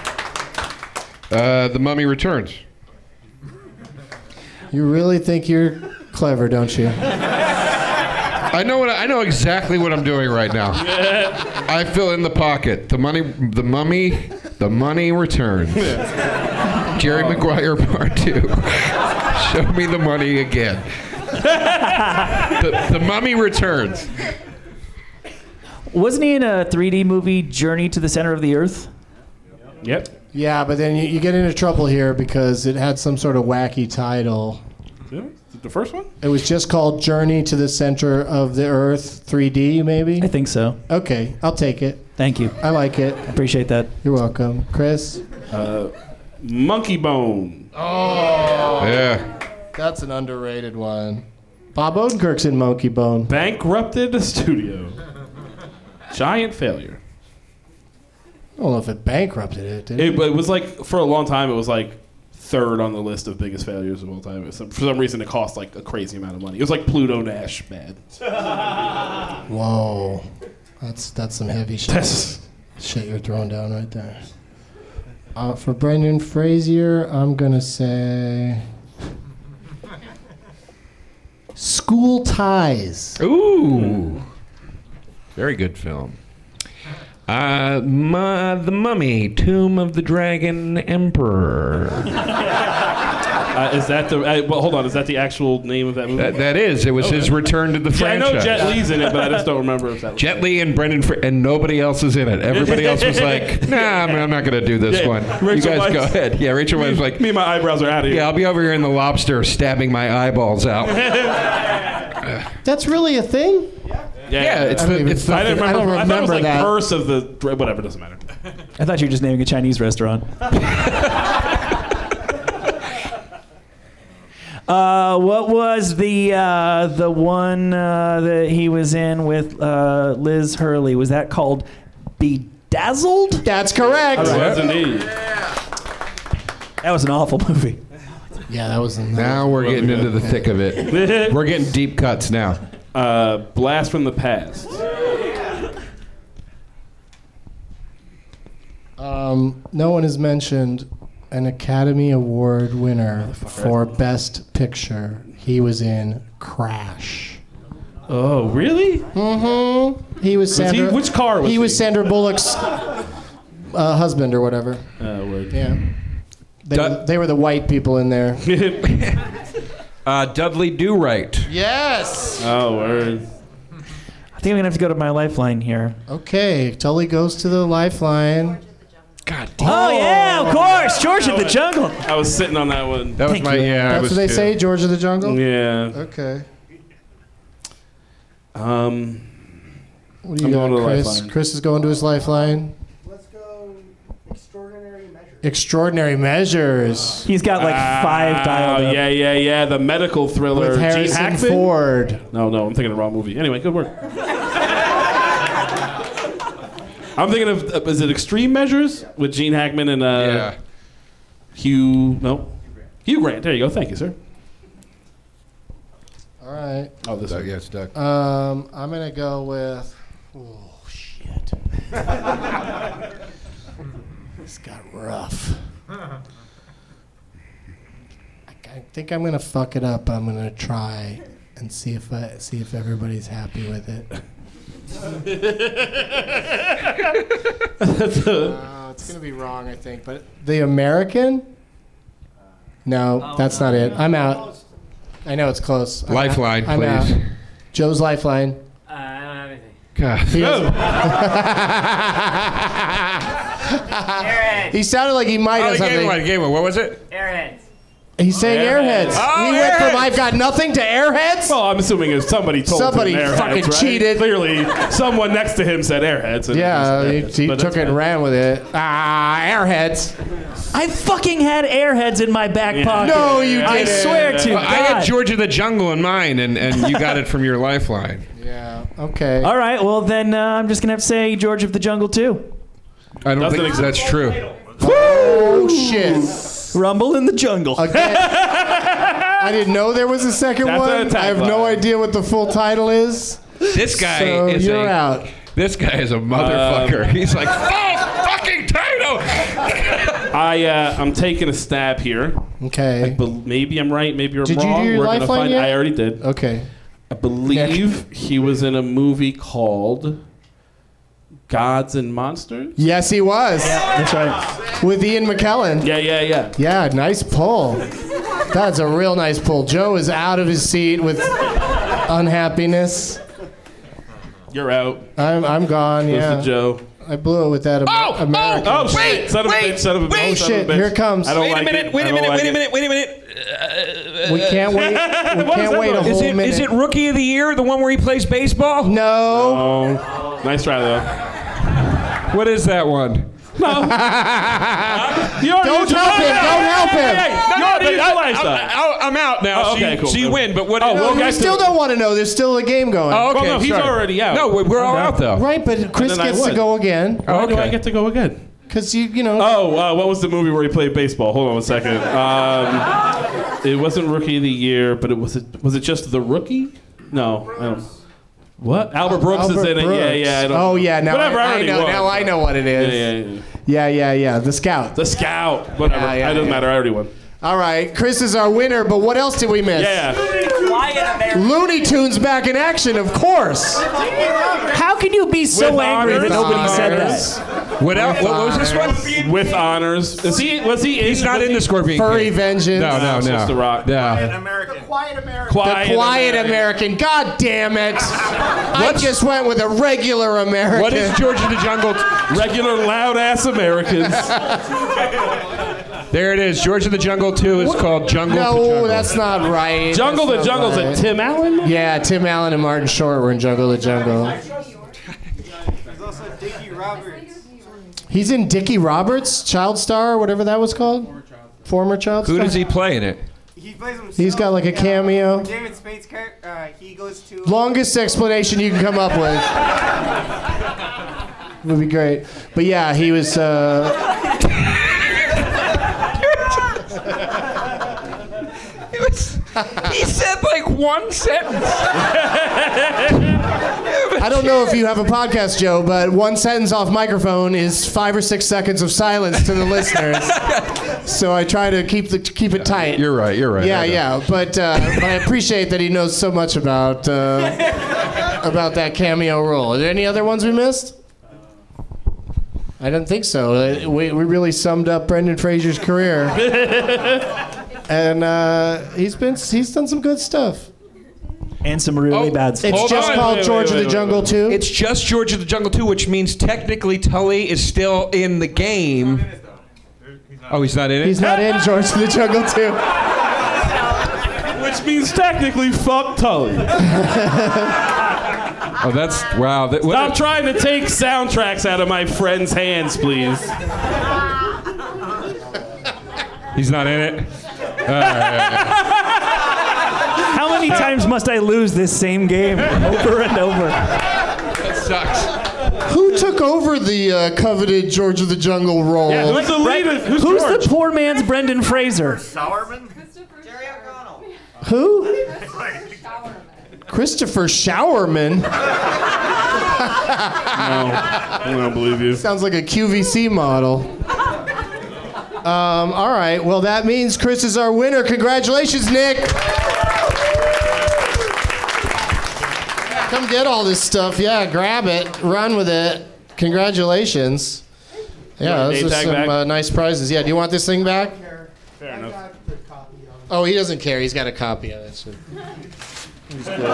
The Mummy Returns. You really think you're clever, don't you? I know exactly what I'm doing right now. I fill in the pocket. The Money Returns. Jerry Maguire Part 2. Show me the money again. The Mummy Returns. Wasn't he in a 3D movie, Journey to the Center of the Earth? Yep. Yeah, but then you get into trouble here because it had some sort of wacky title. Yeah, the first one? It was just called Journey to the Center of the Earth 3D, maybe? I think so. Okay, I'll take it. Thank you. I like it. Appreciate that. You're welcome. Chris? Monkey Bone. Oh. Yeah. That's an underrated one. Bob Odenkirk's in Monkey Bone. Bankrupted studio. Giant failure. I don't know if it bankrupted it, did it? It was like, for a long time, it was like third on the list of biggest failures of all time. For some reason, it cost like a crazy amount of money. It was like Pluto Nash bad. Whoa. That's some heavy shit. Shit you're throwing down right there. For Brendan Fraser, I'm going to say... School Ties. Ooh. Very good film. The Mummy, Tomb of the Dragon Emperor. Is that the... well, hold on. Is that the actual name of that movie? That is. It was his return to the franchise. I know Jet Li's in it, but I just don't remember if that was... Jet Li and Brendan and nobody else is in it. Everybody else was like, nah, I'm not going to do this one. Rachel you guys Weisz. Go ahead. Yeah, Rachel Weisz was like... Me and my eyebrows are out of here. Yeah, I'll be over here in The Lobster stabbing my eyeballs out. That's really a thing? Yeah, it's the... I don't remember I thought it was like that. Curse of the... Whatever, doesn't matter. I thought you were just naming a Chinese restaurant. What was the one that he was in with Liz Hurley? Was that called Bedazzled? That's correct. It was indeed. That was an awful movie. Yeah, that was... Now we're getting into the thick of it. We're getting deep cuts now. Blast from the Past. No one has mentioned an Academy Award winner for Best Picture. He was in Crash. Oh, really? Mm-hmm. He was Sandra. Which car was he? He was Sandra Bullock's husband or whatever. Word. Yeah. They were the white people in there. Dudley Do-Right. Yes. Oh, word. I think I'm gonna have to go to my lifeline here. Okay, Tully goes to the lifeline. God damn. Oh yeah, of course, George of the Jungle. I was sitting on that one. That was Thank my you. yeah. That's what they say, George of the Jungle. Yeah. Okay. What do I'm you going to got, the Chris? lifeline. Chris is going to his lifeline. Let's go extraordinary measures. Extraordinary Measures. He's got like 5 dialed up. Yeah. The medical thriller. With Gene Harrison Hackman? Ford. No, I'm thinking of the wrong movie. Anyway, good work. I'm thinking of, is it Extreme Measures with Gene Hackman and Hugh Grant. There you go. Thank you, sir. All right. Oh, this one. Yeah, it's Doug. I'm going to go with... Oh, shit. This got rough. I think I'm going to fuck it up. I'm going to try and see if everybody's happy with it. It's going to be wrong, I think. But The American? No, that's not it. I'm out. I know it's close. Lifeline, I'm please. out. Joe's lifeline. I don't have anything. God. He sounded like he might have something. Game one. What was it? Airheads. He's saying Airheads. Oh, He went from Airheads. I've got nothing to Airheads? Well, I'm assuming if somebody told Somebody him Airheads, fucking right? cheated. Clearly, someone next to him said Airheads. And Yeah, he he said Airheads, but took that's it and fine. ran with it. Airheads. I fucking had Airheads in my back pocket. No, you didn't. I swear to I had God. George of the Jungle in mine, and you got it from your lifeline. Yeah, okay. All right, well then I'm just gonna have to say George of the Jungle 2. I don't think that's true. Oh, shit. Rumble in the Jungle. Again, I didn't know there was a second That's one. a I have no idea what the full title is. This guy So is you're out. This guy is a motherfucker. He's like, fucking title. I'm taking a stab here. Okay. Maybe I'm right. Maybe you're Did you wrong. do your We're gonna lifeline find. yet? I already did. Okay. I believe he was in a movie called Gods and Monsters. Yes, he was. That's right. With Ian McKellen. Yeah. Yeah, nice pull. That's a real nice pull. Joe is out of his seat with unhappiness. You're out. I'm gone, Goes yeah. to Joe. I blew it with that American. Oh shit! Son of a bitch! Son of a bitch! Oh, son shit, of a bitch. here it comes. I don't Wait a like minute. it. Wait I a don't minute. like Wait a it. minute. Wait a minute. We can't wait. We can't wait a whole minute. Is it Rookie of the Year, the one where he plays baseball? No. Oh, nice try though. What is that one? No. Don't help him. Don't help him. I'm out now. Oh, okay, cool. So you win, but what? Oh, well, We still don't want to know. There's still a game going. Oh, okay. Well, no, he's sorry. already out. No, we're all out though. Right, but Chris And then I gets to would. go again. Why do I get to go again? Because you know. Oh, what was the movie where he played baseball? Hold on 1 second. It wasn't Rookie of the Year, but was it just The Rookie? No, I don't. What? Albert Brooks is in it. Brooks. Yeah. I don't Oh yeah, now Whatever, I I already know. won. Now I know what it is. Yeah. The Scout. The Scout. Whatever. Yeah, It doesn't matter. I already won. All right, Chris is our winner. But what else did we miss? Yeah. Looney Tunes back in action, of course. How can you be so With angry that honors. nobody said Honors. that? What else? What was this one? With honors. Was he? He's not in the Scorpion Furry King. Vengeance. No. It's just The Rock. Yeah. The Quiet American. The Quiet American. God damn it. I just went with a regular American. What is George of the Jungle? Regular loud ass Americans. There it is. George of the Jungle 2 is called Jungle to No, Jungle. that's not right. Jungle That's the not Jungle's right. at Tim Allen? Yeah, Tim Allen and Martin Short were in Jungle the Jungle. There's also Dickie Roberts. He's in Dickie Roberts, Child Star, or whatever that was called. Former Child Star. Who does he play in it? He plays himself. He's got like a cameo. David Spade's character. He goes to. Longest explanation you can come up with. Would be great. But yeah, he was. He said like one sentence. I don't know if you have a podcast, Joe, but one sentence off microphone is 5 or 6 seconds of silence to the listeners. So I try to keep it tight. You're right. Yeah. But I appreciate that he knows so much about about that cameo role. Are there any other ones we missed? I don't think so. We really summed up Brendan Fraser's career, and he's done some good stuff. And some really bad stuff. It's just called George of the Jungle 2? It's just George of the Jungle 2, which means technically Tully is still in the game. Oh, he's not in it? He's not in George of the Jungle 2. Which means technically fuck Tully. Oh, that's... Wow. Stop trying to take soundtracks out of my friend's hands, please. He's not in it? All right. How many times must I lose this same game over and over? That sucks. Who took over the coveted George of the Jungle role? Yeah, who's the leader? Who's the poor man's Brendan Fraser? Sourman? Who? Christopher Showerman. No, I don't believe you. Sounds like a QVC model. All right, well, that means Chris is our winner. Congratulations, Nick. Come get all this stuff. Yeah, grab it. Run with it. Congratulations. Yeah, those are some nice prizes. Yeah, do you want this thing back? Fair enough. Oh, he doesn't care. He's got a copy of it. So. He's good.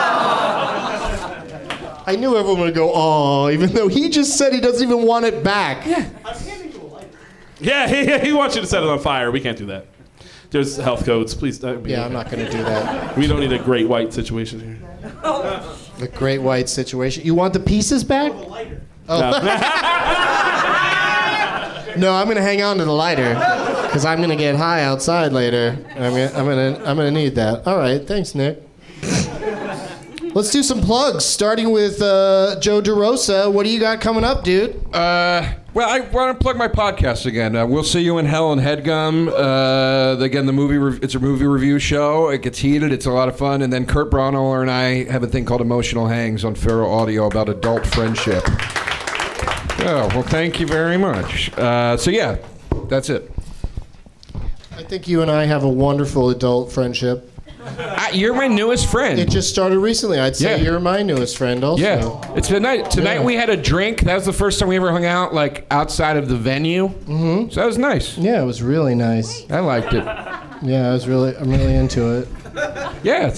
I knew everyone would go, oh, even though he just said he doesn't even want it back. Yeah, he wants you to set it on fire. We can't do that. There's health codes. Please don't. Yeah, I'm not going to do that. We don't need a great white situation here. The great white situation. You want the pieces back? Oh. No, I'm going to hang on to the lighter because I'm going to get high outside later. I'm going to need that. All right, thanks, Nick. Let's do some plugs, starting with Joe DeRosa. What do you got coming up, dude? Well, I want to plug my podcast again. We'll See You in Hell and Headgum. Again, it's a movie review show. It gets heated. It's a lot of fun. And then Kurt Braunohler and I have a thing called Emotional Hangs on Feral Audio about adult friendship. Oh, well, thank you very much. So, yeah, that's it. I think you and I have a wonderful adult friendship. You're my newest friend. It just started recently. I'd say you're my newest friend also. Yeah. It's tonight we had a drink. That was the first time we ever hung out, like, outside of the venue. Mm-hmm. So that was nice. Yeah, it was really nice. I liked it. Yeah, I'm really into it. Yeah.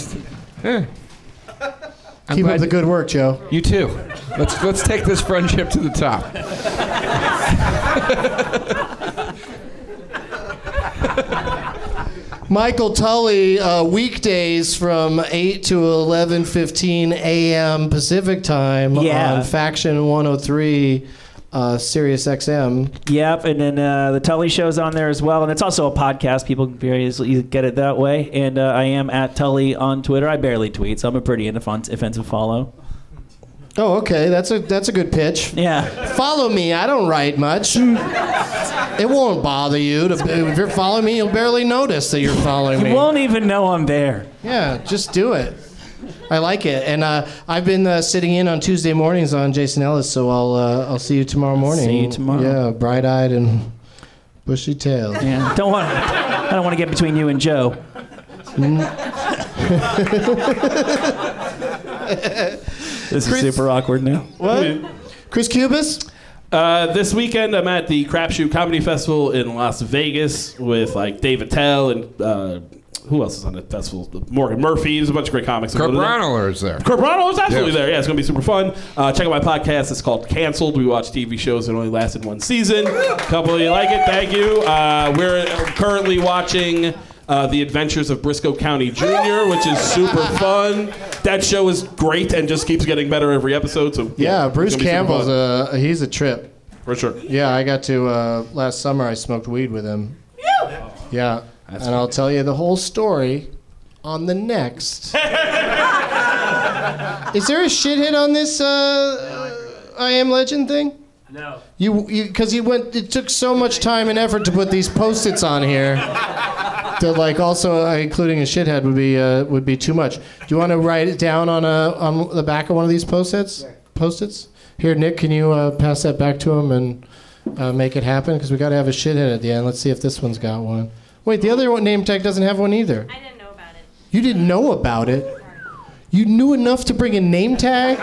Keep up the good work, Joe. You too. Let's take this friendship to the top. Michael Tully, weekdays from 8 to 11:15 a.m. Pacific time on Faction 103, Sirius XM. Yep, and then the Tully Show's on there as well, and it's also a podcast. People can very easily get it that way. And I am at Tully on Twitter. I barely tweet, so I'm a pretty offensive follow. Oh, okay. That's a good pitch. Yeah. Follow me. I don't write much. It won't bother you. If you're following me, you'll barely notice that you're following me. You won't even know I'm there. Yeah, just do it. I like it. And I've been sitting in on Tuesday mornings on Jason Ellis, so I'll see you tomorrow morning. See you tomorrow. Yeah, bright-eyed and bushy-tailed. Yeah. I don't want to get between you and Joe. This is super awkward now. What? Chris Cubis? This weekend, I'm at the Crapshoot Comedy Festival in Las Vegas with like Dave Attell and who else is on the festival? Morgan Murphy. There's a bunch of great comics. Kurt Braunohler is there. Kurt Braunohler is absolutely there. Yeah, it's going to be super fun. Check out my podcast. It's called Canceled. We watch TV shows that only lasted one season. A couple of you like it. Thank you. We're currently watching The Adventures of Briscoe County Jr., which is super fun. That show is great and just keeps getting better every episode. So yeah, Bruce Campbell's he's a trip. For sure. Yeah, I got to last summer. I smoked weed with him. Yeah, and I'll tell you the whole story on the next. Is there a shithead on this I Am Legend thing? No. Because it took so much time and effort to put these Post-its on here. To like also including a shithead would be too much. Do you want to write it down on the back of one of these Post-its? Here, Nick, can you pass that back to him and make it happen? Because we got to have a shithead at the end. Let's see if this one's got one. Wait, the other name tag doesn't have one either. I didn't know about it. You didn't know about it? You knew enough to bring a name tag?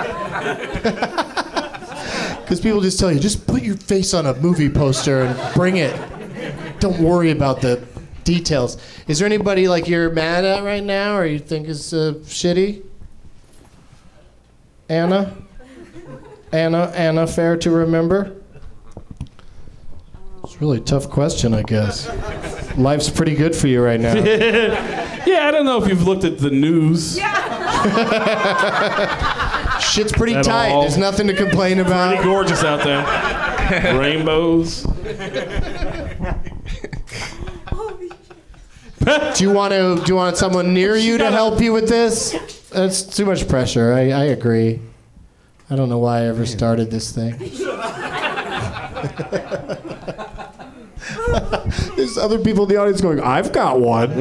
Because people just tell you, just put your face on a movie poster and bring it. Don't worry about the details. Is there anybody like you're mad at right now or you think is shitty? Anna, fair to remember? It's a really tough question, I guess. Life's pretty good for you right now. Yeah, I don't know if you've looked at the news. Shit's pretty At tight. all. There's nothing to complain about. Pretty gorgeous out there. Rainbows. Do you want someone near you to help you with this? That's too much pressure. I agree. I don't know why I ever started this thing. There's other people in the audience going, I've got one.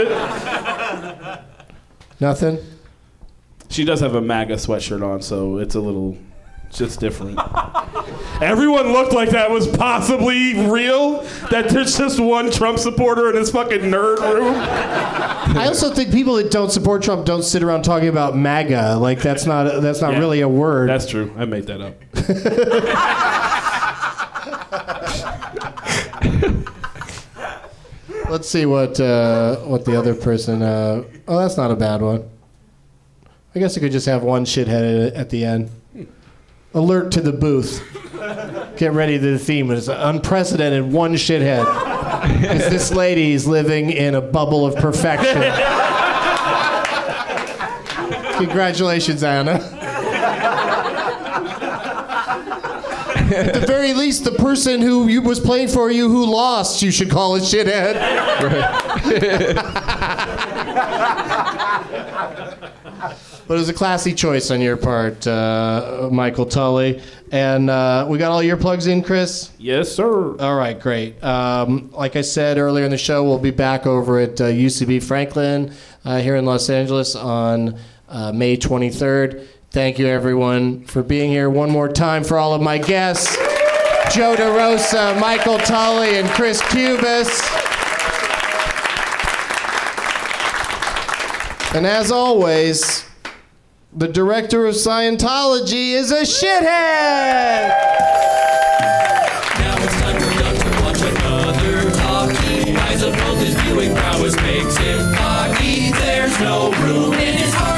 Nothing? She does have a MAGA sweatshirt on, so it's just different. Everyone looked like that was possibly real, that there's just one Trump supporter in this fucking nerd room. I also think people that don't support Trump don't sit around talking about MAGA. Like, that's not really a word. That's true. I made that up. Let's see what the other person... oh, that's not a bad one. I guess I could just have one shithead at the end. Alert to the booth. Get ready to the theme. It's unprecedented one shithead. Because this lady is living in a bubble of perfection. Congratulations, Anna. At the very least, the person who was playing for you who lost, you should call a shithead. But it was a classy choice on your part, Michael Tully. And we got all your plugs in, Chris? Yes, sir. All right, great. Like I said earlier in the show, we'll be back over at UCB Franklin here in Los Angeles on May 23rd. Thank you, everyone, for being here. One more time for all of my guests, Joe DeRosa, Michael Tully, and Chris Cubis. And as always, the director of Scientology is a shithead! Now it's time for Doug to watch another talkie. I suppose his viewing prowess makes him cocky. There's no room in his heart.